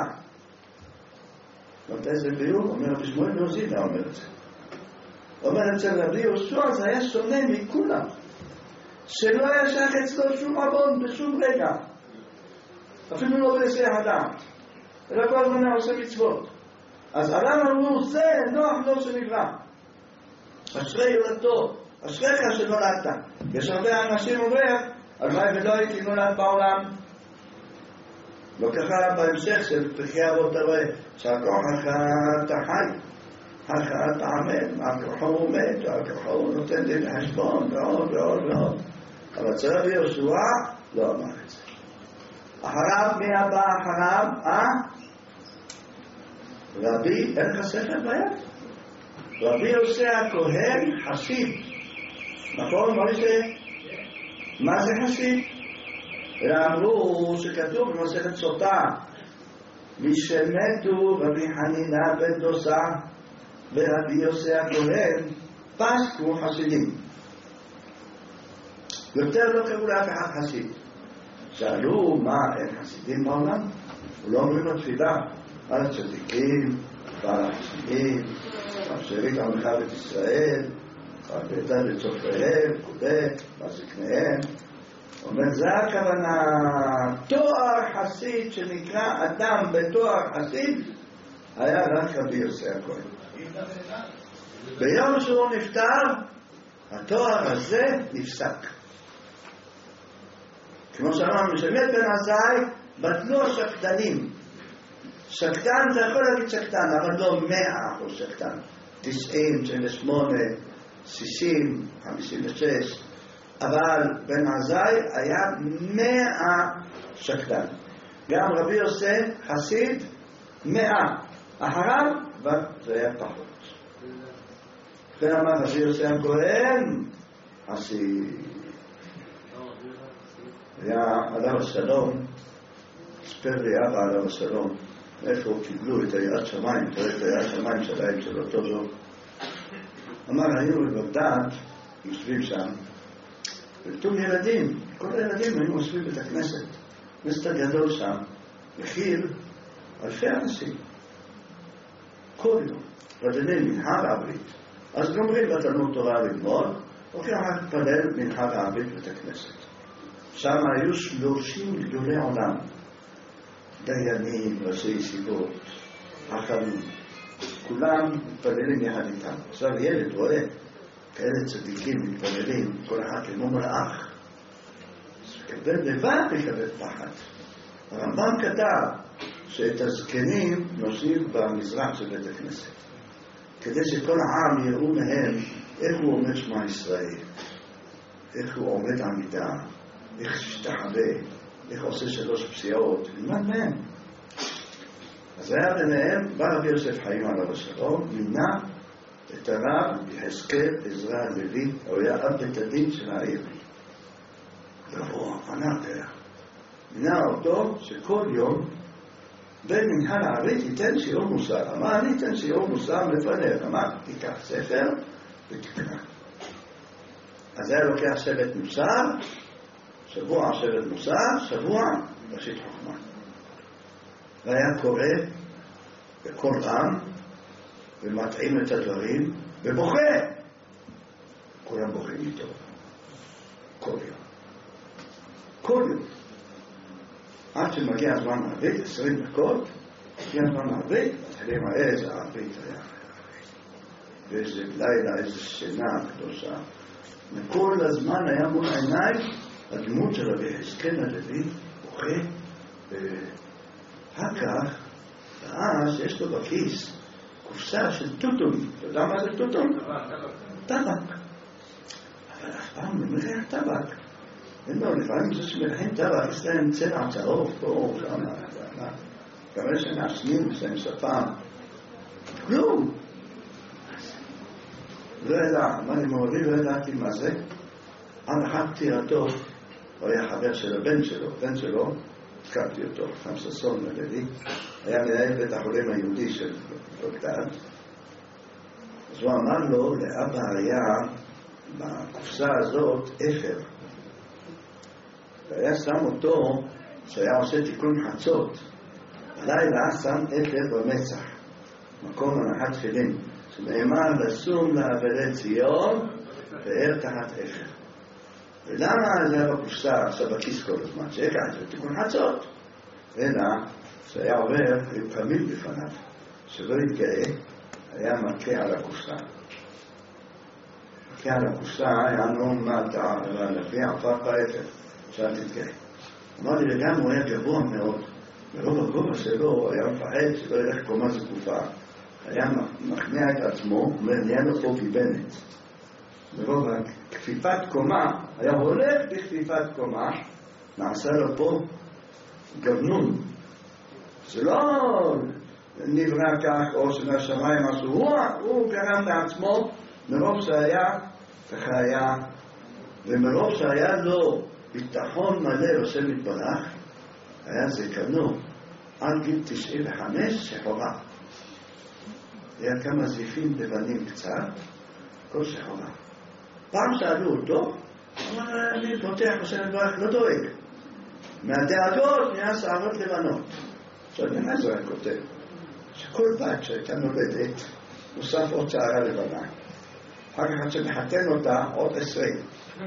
מתי זה ביור? אומר רבי שמואל מעוזידא אומר את זה. אומר אצל רבי יהושע זה היה שונה מכולם, שלא היה שייך אצלו שום עוון בשום רגע, אפילו לא בהיסח הדעת, אלא כל הזמן עושה מצוות. אז אדם אמרו, זה נוח לו שנברא, אשרי יולדתו, אשריך שנולדת. יש הרבה אנשים אומרים, הלוואי ולא הייתי נולד בעולם. לא ככה בהמשך של פרקי אבות אתה רואה שהכוחך אתה חי, הכוחך אתה עמד, הכוחך הוא מת, הכוחך הוא נותן לי לחשבון ועוד ועוד ועוד. אבל אצל רבי יהושע לא אמר את זה. אחריו, מי הבא אחריו? אה? רבי, אין לך ספר ביד? רבי יוסי הכהן חסיד, נכון? מה זה? מה זה חסיד? ואמרו שכתוב במסכת סוטה, משמתו רבי חנינא בן דוסה ורבי יוסי הכהן פסקו חסידים. יותר לא קראו לאף אחד חסיד. שאלו, מה, אין חסידים בעולם? לא אומרים לו תפילה על הצדיקים ועל החסידים, על שארית עמך בית ישראל, על ביתם לצופריהם, כודה, בזקניהם. אומר, זה הכוונה, תואר חסיד שנקרא אדם בתואר חסיד, היה רק רבי יוסי הכהן. ביום שהוא נפטר, התואר הזה נפסק. כמו שאמרנו, שמת בן עזאי, בטלו השקטנים. שקטן זה יכול להגיד שקטן, אבל לא מאה אחוז שקטן. תשעים, תשעים ושמונה, שישים, חמישים ושש. אבל בן עזאי היה מאה שקדן. גם רבי יוסף חסיד מאה. אחריו זה היה פחות. לכן אמר רבי יוסף הכהן חסיד. היה עליו השלום, ספר לי אבא עליו השלום, איפה קיבלו את היראת שמיים, את היראת שמיים שלהם של אותו זוג. אמר, היינו בבגדד, יושבים שם, ופתאום ילדים, כל הילדים היו יושבים בית הכנסת, כנסת הגדול שם, מכיל אלפי אנשים, כל יום, רדנים מנהג העברית. אז גומרים בתלמוד תורה ללמוד, הולכים רק להתפלל מנהג העברית בית הכנסת. שם היו שלושים גדולי עולם, דיינים, ראשי ישיבות, חכמים, כולם מתפללים יחד איתם. עכשיו ילד רואה כאלה צדיקים מתפללים, כל אחד כמו מלאך, אז מקבל לבד מקבל פחד. הרמב"ם כתב שאת הזקנים נושאים במזרח של בית הכנסת, כדי שכל העם יראו מהם איך הוא עומד שמע ישראל, איך הוא עומד עמידה, איך שתחווה, איך עושה שלוש פסיעות, נלמד מהם. אז היה ביניהם, בא רבי יוסף חיים עליו השלום, נמנע את הרב יחזקאל עזרא הלוי, הוא היה אב בית הדין של העיר. גבוה, ענק היה. נמנע אותו שכל יום בן מנהל הערבית ייתן שיעור מוסר. אמר, אני אתן שיעור מוסר לפניך. אמר, תיקח ספר ותקרא. אז היה לוקח שבט מוסר, שבוע שבט מוסר, שבוע ראשית חוכמה. והיה קורא בקול רם ומטעים את הדברים ובוכה. כולם בוכים איתו. כל יום. כל יום. עד שמגיע הזמן הערבית, עשרים דקות, מגיע הזמן הערבית, מתחילים איזה הערבית היה. ואיזה לילה, איזה שינה קדושה. וכל הזמן היה מול עיניי הדמות של רבי יחזקאל הלוי, בוכה, ואחר כך ראה שיש לו בכיס קופסה של טוטום. אתה יודע מה זה טוטום? טבק. אבל אף פעם לא מריח טבק. אין לו, לפעמים זה שמריחים טבק, יש להם צבע צהוב פה, שם, גם יש להם מעשנים, יש להם שפם. כלום. לא ידע, מה אני מוריד, לא ידעתי מה זה. עד אחת פטירתו, הוא היה חבר של הבן שלו, הבן שלו, הזכרתי אותו, חם ששון מלדי, היה מנהל בית החולים היהודי של בגדד. אז הוא אמר לו, לאבא היה בקופסה הזאת אפר. והיה שם אותו, שהיה עושה תיקון חצות, בלילה שם אפר במצח, מקום הנחת תפילין, שנאמר לשום לאבלי ציון, ואר תחת אפר. ולמה זה היה בקופסה, עכשיו בכיס כל הזמן, שיקע, זה תיקון חצות. אלא שהיה עובר, היו קמים בפניו, שלא יתגאה, היה מכה על הקופסה. מכה על הקופסה, היה נום מטה, לפי עפר באפר, שאל תתגאה. אמר לי, וגם הוא היה גבוה מאוד, ברוב הגובה שלו היה מפחד שלא ילך קומה זקופה. היה מכניע את עצמו, אומר, נהיה לו פה גיבנת. ברוב כפיפת קומה, היה הולך בכפיפת קומה, נעשה לו פה גבנון. זה לא נברא כך או שנשמיים משהו, הוא, הוא גרם לעצמו מרוב שהיה, ככה היה, ומרוב שהיה לו ביטחון מלא לשם יתברך, היה זקנו עד גיל תשעים וחמש שחורה. היה כמה זיפים לבנים קצת, כל שחורה. פעם שאלו אותו, אמר, אני פותח בשם יתברך, לא דואג. מהדאגות נהיה שערות לבנות. עכשיו, מה זה רק כותב? שכל בת שהייתה נולדת, נוסף עוד שערה לבנה. אחר כך עד שמחתן אותה, עוד עשרים.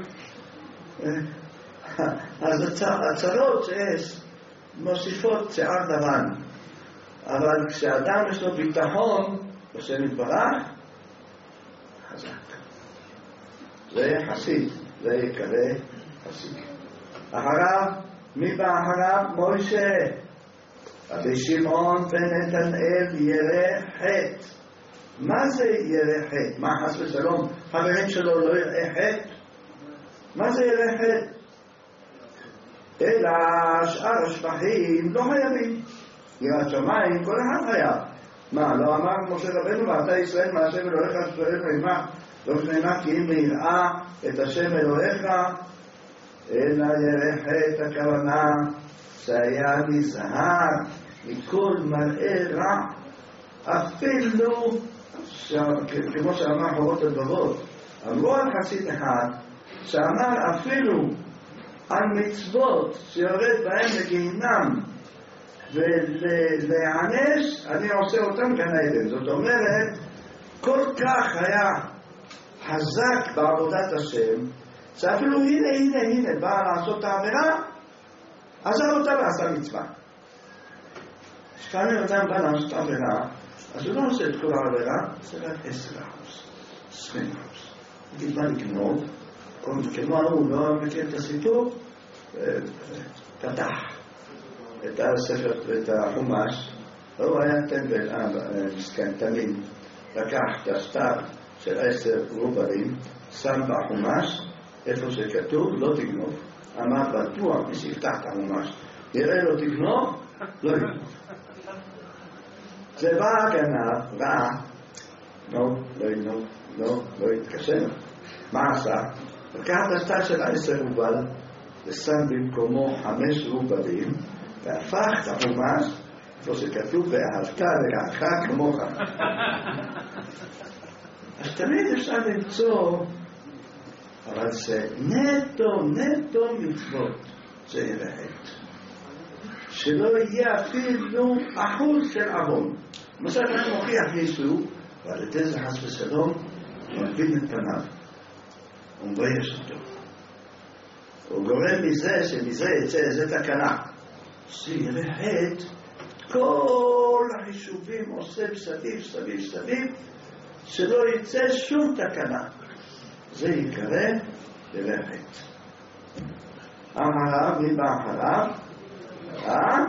אז הצרות שיש, מוסיפות שיער לבן. אבל כשאדם יש לו ביטחון, בשם יתברך, חזק. זה חסיד, זה יקרא חסיד. אחריו, מי בא אחריו? מוישה. רבי שמעון בן נתנאל ירא חטא. מה זה ירא חטא? מה חס ושלום? חברים שלו לא יראה חטא? מה זה ירא חטא? אלא שאר השבחים לא חייבים. יראת שמיים כל אחד חייב. מה, לא אמר משה רבנו, ואתה ישראל מהשם אלוהיך שואף עמך, לא שנאמר כי אם ביראה את השם אלוהיך, אלא ירא חטא הכוונה שהיה נזהר מכל מראה רע, אפילו כמו שאמר חובות הדברות, אמרו על חסיד אחד שאמר אפילו על מצוות שיורד בהם לגיהינם ולהיענש, אני עושה אותם גן עדן. זאת אומרת, כל כך היה חזק בעבודת השם, שאפילו הנה הנה הנה בא לעשות את העבירה, עזר אותה ועשה מצווה. כשכאן אדם בא לעשות עבירה, אז הוא לא עושה את כל העבירה, זה רק עשר אחוז, עשרים אחוז. נגיד מה לגנוב, כמו הוא לא מכיר את הסיפור, פתח את הספר, את החומש, הוא היה טמבל, מסכן, תמיד, לקח את השטר של עשר רובעים, שם בחומש, איפה שכתוב, לא תגנוב. אמר בטוח, מי שיפתח את החומש, יראה לו תגנוב, לא יגנוב. זה בא הגנב, ראה, לא, לא יגנוב, לא, לא יתקשר. מה עשה? לקח את השטר של עשר רובל, ושם במקומו חמש רובעים, והפך את החומש, איפה שכתוב, ואהבת לרעך כמוך. אז תמיד אפשר למצוא, אבל זה נטו, נטו מצוות, זה ירא חטא. שלא יהיה אפילו אחוז של עוון. למשל, אנחנו מוכיח מישהו, ועל ידי זה חס ושלום, מלבין את פניו. הוא מבייש אותו. הוא גורם מזה שמזה יצא איזה תקנה. שירא חטא, כל החישובים עושה סביב, סביב, סביב, שלא יצא שום תקנה. זה יקרא ירא חטא. אחריו, מי בא אחריו? אה?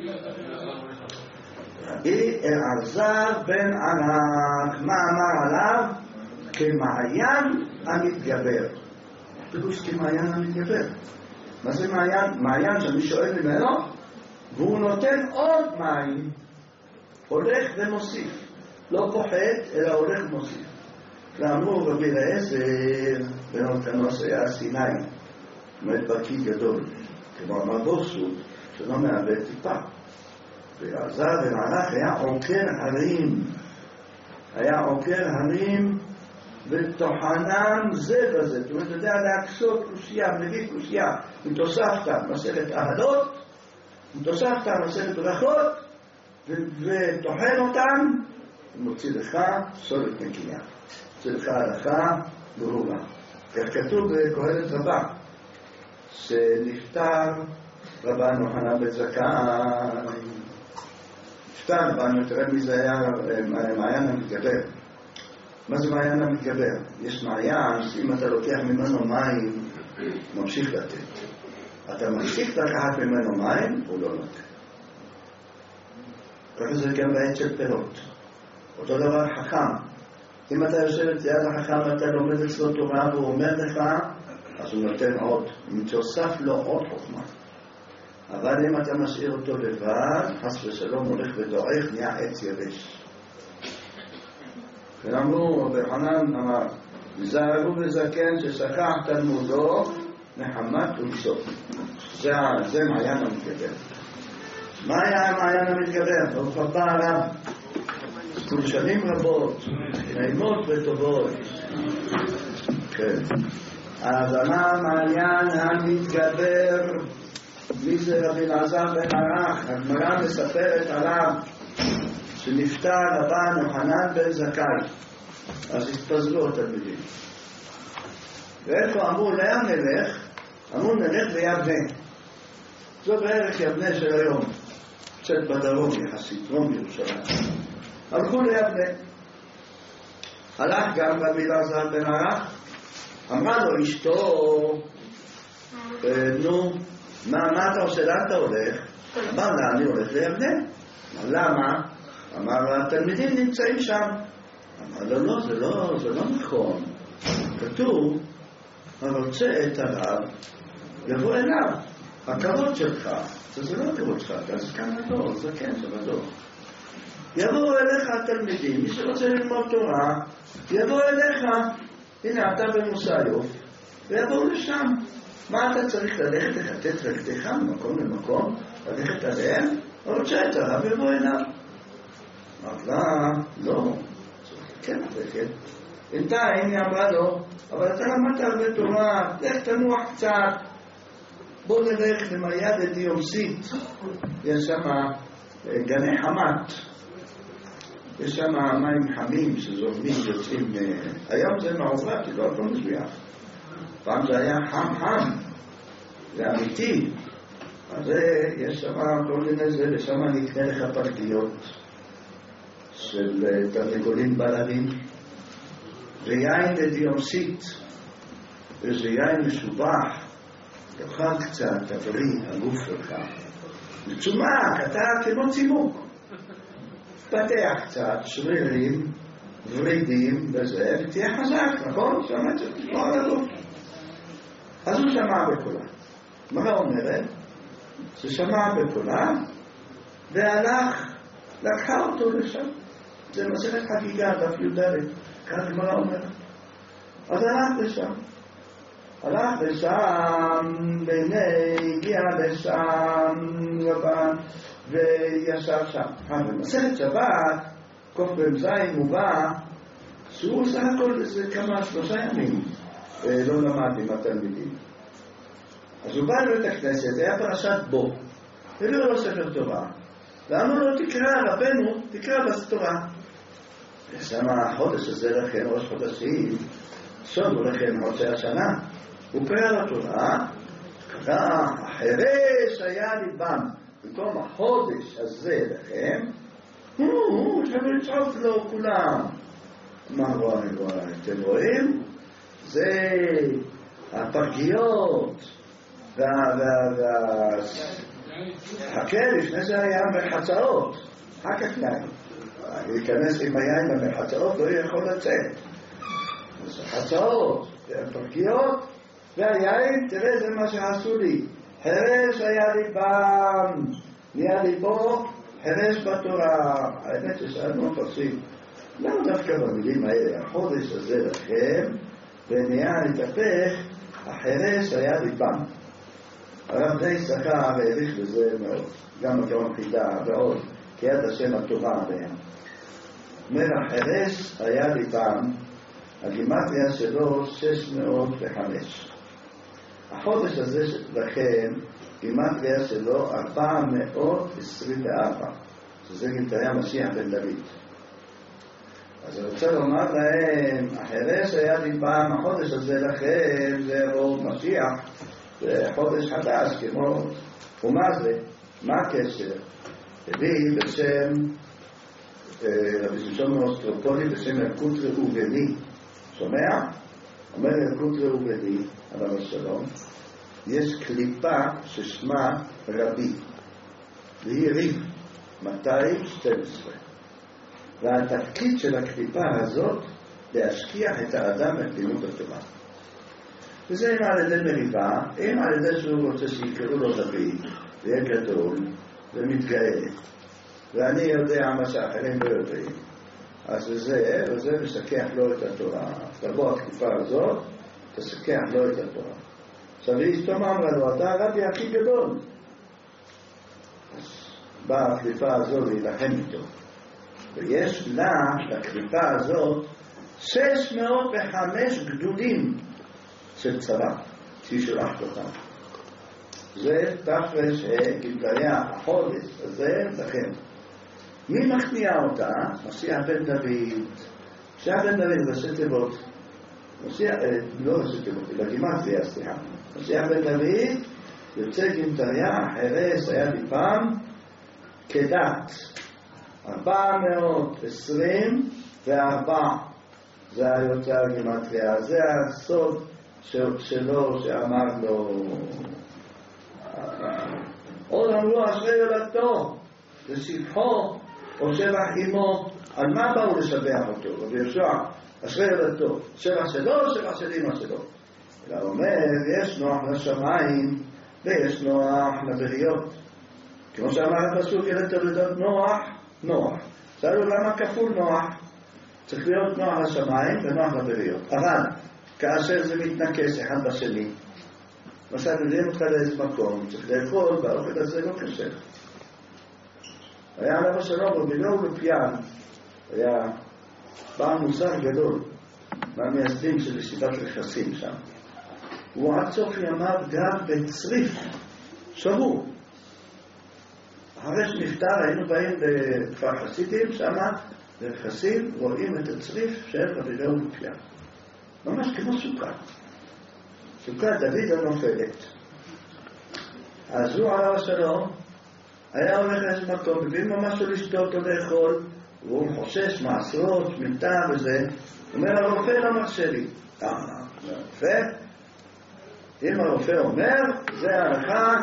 רבי אלעזר בן ענק. מה אמר עליו? כמעיין המתגבר. פירוש כמעיין המתגבר. מה זה מעיין? מעיין שאני שואל ממנו, והוא נותן עוד מים, הולך ומוסיף. לא פוחד, אלא הולך ומוסיף. ואמרו רבי אליעזר בן אלקנוס היה סיני, עומד בקיא גדול, כמו המבוא סוד, שלא מאבד טיפה. ואלעזר בן ענק היה עוקר הרים, היה עוקר הרים וטוחנם זה בזה. זאת אומרת, אתה יודע להקסות קושייה, מביא קושייה, עם תוספתא, מסכת אהדות, עם תוספתא, מסכת ברכות, וטוחן אותם, ומוציא לך סולת נקייה. מוציא לך הלכה ברורה. כך כתוב בקהלת רבה, שנפטר רבן יוחנן בן זכאי. נפטר רבן, תראה מי זה היה מעיין המתגבר. מה זה מעיין המתגבר? יש מעיין שאם אתה לוקח ממנו מים, ממשיך לתת. אתה ממשיך לקחת ממנו מים, הוא לא נותן. ככה זה גם בעת של פירות. אותו דבר חכם. אם אתה יושב ליד החכם ואתה לומד אצלו תורה והוא אומר לך, אז הוא נותן עוד. אם תוסף לו עוד חוכמה. אבל אם אתה משאיר אותו לבד, חס ושלום הולך ודועך, נהיה עץ יבש. ואמרו, רבי חנן אמר, זהרו וזקן ששכח תלמודו, נחמת ולסוף. זה, זה מעיין המתגבר. מה היה המעיין המתגבר? ברוך הבא הרב. כל שנים רבות, נעימות וטובות. כן. אז אמר המעיין המתגבר, מי זה רבי אלעזר בן ערך? הגמרא מספרת עליו שנפטר רבן יוחנן בן זכאי. אז התפזרו התלמידים. ואיפה אמרו לאן נלך? אמרו נלך ליבנה. זו בערך יבנה של היום, קצת בדרום יחסית, דרום ירושלים. הלכו ליבנה. הלך גם רבי אלעזר בן ערך. אמרה לו אשתו, נו, מה, מה אתה עושה? לאן אתה הולך? אמר לה, אני הולך ליבנה. למה? אמר, התלמידים נמצאים שם. אמר לו, לא, זה לא, זה לא נכון. כתוב הרוצה את הרב, יבוא אליו. הכבוד שלך, זה לא הכבוד שלך, אתה זקן לדור, זה כן, זה בדור. יבואו אליך התלמידים, מי שרוצה ללמוד תורה, יבואו אליך, הנה אתה במוסאיוף, ויבואו לשם. מה אתה צריך ללכת לחטט רגליך ממקום למקום, ללכת עליהם, או רוצה את הרב יבוא אליו. אמרה, לא, כן, כן. בינתיים היא אמרה לו, אבל אתה למדת הרבה תורה, לך תנוח קצת, בוא נלך למייד דיומסית, יש שם גני חמת, יש שם מים חמים שזורמים יוצאים, היום זה מעובד, זה לא הכל מזויף. פעם זה היה חם חם, זה אמיתי, אז יש שם כל מיני זה, ושם נקנה לך פרקיות של תרנגולים בלדים, ויין לדיומסית, וזה יין משובח, תאכל קצת, תבריא, הגוף שלך. מצומק, אתה כמו צימוק. פתח קצת, שרירים, ורידים, וזה, ותהיה חזק, נכון? שמת את זה, לא על הגוף. אז הוא שמע בקולה. מה אומרת? זה שמע בקולה, והלך, לקחה אותו לשם. זה מסכת חגיגה, דף י"ד, כאן גמרא אומרת. אז הלך לשם. הלך לשם, והנה הגיע לשם, וישב שם. במסכת שבת, קוף במזיים מובא, שהוא סך הכל איזה כמה שלושה ימים לא למד עם התלמידים. אז הוא בא לבית הכנסת, היה פרשת בו, הביאו לו ספר תורה, ואמרו לו תקרא רבנו, תקרא בתורה. ושם החודש הזה לכם, ראש חודשים, סודו לכם חודשי השנה, הוא קרא לתורה, קרא, החירש היה ליבם, במקום החודש הזה לכם, הוא, שם לצעוק לו כולם. מה וואי וואי, אתם רואים? זה הפרגיות, וה... חכה, לפני זה היה מחצאות, אחר כך יין. להיכנס עם היין במחצאות לא יכול לצאת. אז החצאות, הפרגיות, והיין, תראה זה מה שעשו לי. חרש היה ליבם, נהיה ליבו, חרש בתורה. האמת ששאלנו הפרשים, למה דווקא במילים האלה, החודש הזה לכם, ונהיה להתהפך, החרש היה ליבם. הרב די שכה והעריך בזה מאוד, גם הגאון חידה ועוד, כי יד השם הטובה עליהם. אומר, החרש היה ליבם, הגימטריה שלו שש מאות וחמש. החודש הזה לכם, גימטריה שלו ארבע מאות עשרים וארבע, שזה גימטריה משיח בן דוד. אז אני רוצה לומר להם, החרש היה ליבם, החודש הזה לכם, זה רוב משיח, זה חודש חדש, כמו, ומה זה? מה הקשר? הביא בשם רבי שמשון מאוסטרופולי, בשם ילקוט ראובני, שומע? אומר ילקוט ראובני, עליו השלום, יש קליפה ששמה רבי, והיא ריב, מאתיים ושתים עשרה. והתפקיד של הקליפה הזאת, להשכיח את האדם את לימוד התורה. וזה אם על ידי מריבה, אם על ידי שהוא רוצה שיקראו לו דוד, ויהיה גדול, ומתגאה, ואני יודע מה שאחרים לא יודעים. אז זה, וזה משכח לו את התורה. תבוא הקליפה הזאת, תשכח לו את התורה. עכשיו אשתו אמרה לו, אתה הרבי הכי גדול. אז באה הקליפה הזאת להילחם איתו. ויש לה, לקליפה הזאת, שש מאות וחמש גדודים של צבא, שהיא שולחת אותם. זה תפרש גלגליה, החודש הזה לכם. מי מכניע אותה? משיח בן דוד. משיח בן דוד, ראשי תיבות. משיח, לא ראשי תיבות, אלא גימטריה, סליחה. משיח בן דוד, יוצא גימטריה, חרש היה ליבם, כדת. ארבע מאות עשרים וארבע. זה היוצא הגימטריה. זה הסוד שלו שאמר לו, עוד אמרו אשרי יולדתו, לשבחו או שבח אמו. על מה באו לשבח אותו? רבי יהושע, אשרי יולדתו, שבח שלו או שבח של אמא שלו? אלא אומר, יש נוח לשמיים ויש נוח לבריות. כמו שאמר הפסוק, אלה תולדות נוח, נוח. שאלו למה כפול נוח? צריך להיות נוח לשמיים ונוח לבריות. אבל כאשר זה מתנקש אחד בשני, למשל, נראים אותך לאיזה מקום, צריך לאכול, והאוכל הזה לא קשה. היה עליו השלום, רבי לאו לפיאן, היה בעל מוסר גדול, מהמייסדים של ישיבת רכסים שם. הוא עד סוף ימיו גר בצריף, שבור. אחרי שנפטר, היינו באים בכפר חסידים שם, ברכסים, רואים את הצריף של רבי לאו לפיאן. ממש כמו סוכה. סוכה דוד הנופלת. אז הוא עליו השלום, היה הולך לאיזה מקום, מביא ממש לשתות או לאכול, והוא חושש מעשרות, מיטה וזה, הוא אומר, הרופא לא מרשה לי. אה, הרופא? אם הרופא אומר, זה ההלכה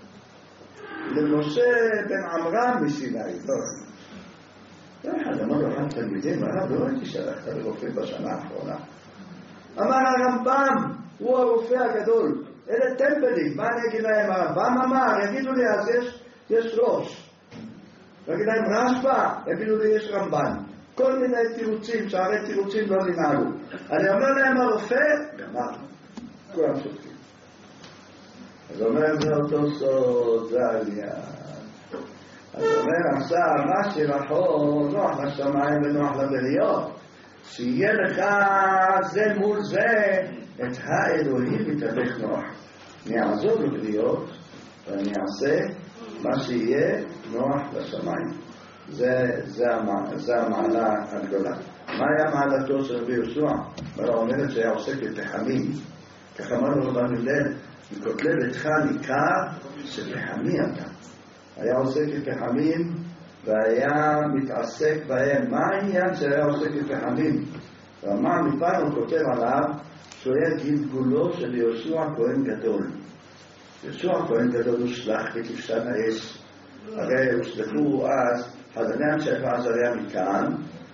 למשה בן עמרם מסיני. לא אחד, אמר לו אחד תלמידים, הרב, לא הייתי שלחת לרופא בשנה האחרונה. אמר הרמב"ם, הוא הרופא הגדול, אלה טמפלים, מה אני אגיד להם? הרמב"ם אמר, יגידו לי, אז יש, יש ראש. יגיד להם רשב"א, יגידו לי, יש רמב"ן. כל מיני תירוצים, שערי תירוצים לא ננהלו. אני אומר להם, הרופא, גמר, כולם שותקים. אז אומר, זה אותו סוד, זה העניין. אז אומר, עכשיו, מה שרחור, נוח לשמיים ונוח לבריות. שיהיה לך זה מול זה את האלוהים מתהלך נוח. אני אעזוב לבריות ואני אעשה מה שיהיה נוח לשמיים. זה, זה, זה המעלה הגדולה. מה היה מעלתו של רבי יהושע? אבל אומרת שהיה עוסק בפחמים. כך אמר לו רבן הלל, מכותלי ביתך ניכר שפחמי אתה. היה עוסק בפחמים והיה מתעסק בהם. מה העניין שהיה עוסק בפחמים? ואמר מפעם הוא כותב עליו שהוא היה גלגולו של יהושע כהן גדול. יהושע כהן גדול הוא שלח בכבשן האש. הרי הושלחו אז חזני המשך ועזריה מכאן,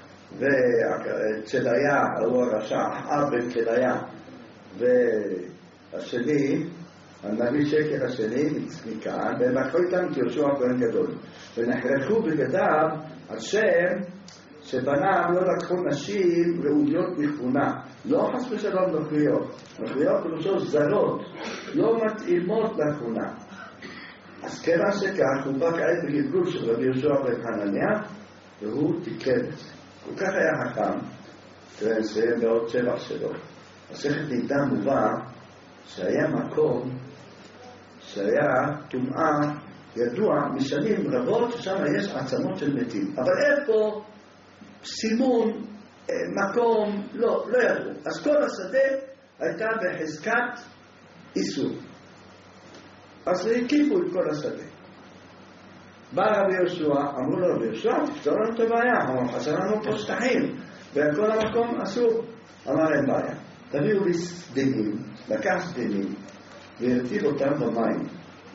וצדיה, הוא הרשע, אחאב בן צדיה, והשני, הנביא שקר השני מכאן, והם לקחו איתם את יהושע כהן גדול. ונחרחו בגדיו על שם שבניו לא לקחו נשים ראויות מכונה, לא חס ושלום נוכריות, נוכריות פירושו זרות, לא מתאימות לכונה. אז כיוון שכך, הוא בא כעת בגלגול של רבי יהושע בן חנניה, והוא תיקן את זה. הוא כך היה חכם, תראה, נסיים בעוד שבח שלו. מסכת נידה מובא שהיה מקום שהיה טומאה ידוע משנים רבות ששם יש עצמות של מתים. אבל איפה סימון, מקום, לא, לא ידעו. אז כל השדה הייתה בחזקת איסור. אז הקיפו את כל השדה. בא רבי יהושע, אמרו לו רבי יהושע, תפתור לנו את הבעיה, אמרו, חסר לנו פה שטחים, וכל המקום אסור. אמר אין בעיה. תביאו לי סדנים, לקח סדנים, והרטיב אותם במים.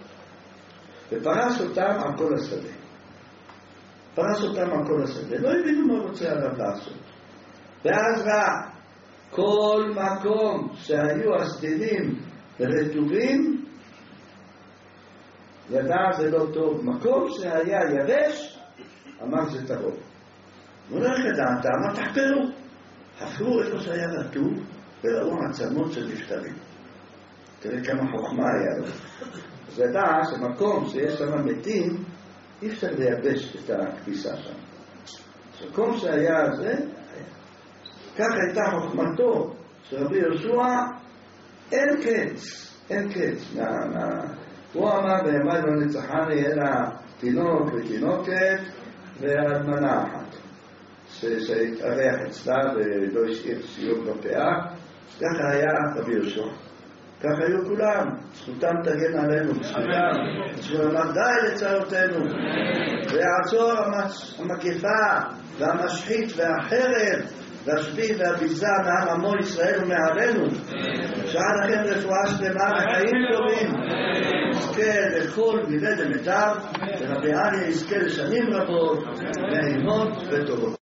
ופרס אותם על כל השדה. פרס אותם על כל השדה. לא הבינו מה רוצה עליו לעשות. ואז ראה, כל מקום שהיו הסדנים רטובים, ידע זה לא טוב. מקום שהיה יבש, אמר זה טוב. הוא לא ידעת, אמר תחפרו. חפרו איפה שהיה רטוב, וראו עצמות של נפטרים. תראה כמה חוכמה היה לו. אז ידע שמקום שיש שם מתים, אי אפשר לייבש את הכביסה שם. מקום שהיה זה, היה. כך הייתה חוכמתו של רבי יהושע, אין קץ, אין קץ. מה, מה. הוא אמר בימי לא נצחני אלא תינוק ותינוקת ואלמנה אחת שהתארח אצלה ולא השאיר סיום בפאה. ככה היה רבי יהושע, ככה היו כולם. זכותם תגן עלינו, זכותם זכותם די לצעותינו ויעצור המגפה והמשחית והחרב והשביל והביזה מעם עמו ישראל ומערנו. שעד לכם רפואה שלמה וחיים טובים, יזכה לכל מיני דמיטב, ורבי אריה יזכה לשנים רבות, נעימות וטובות.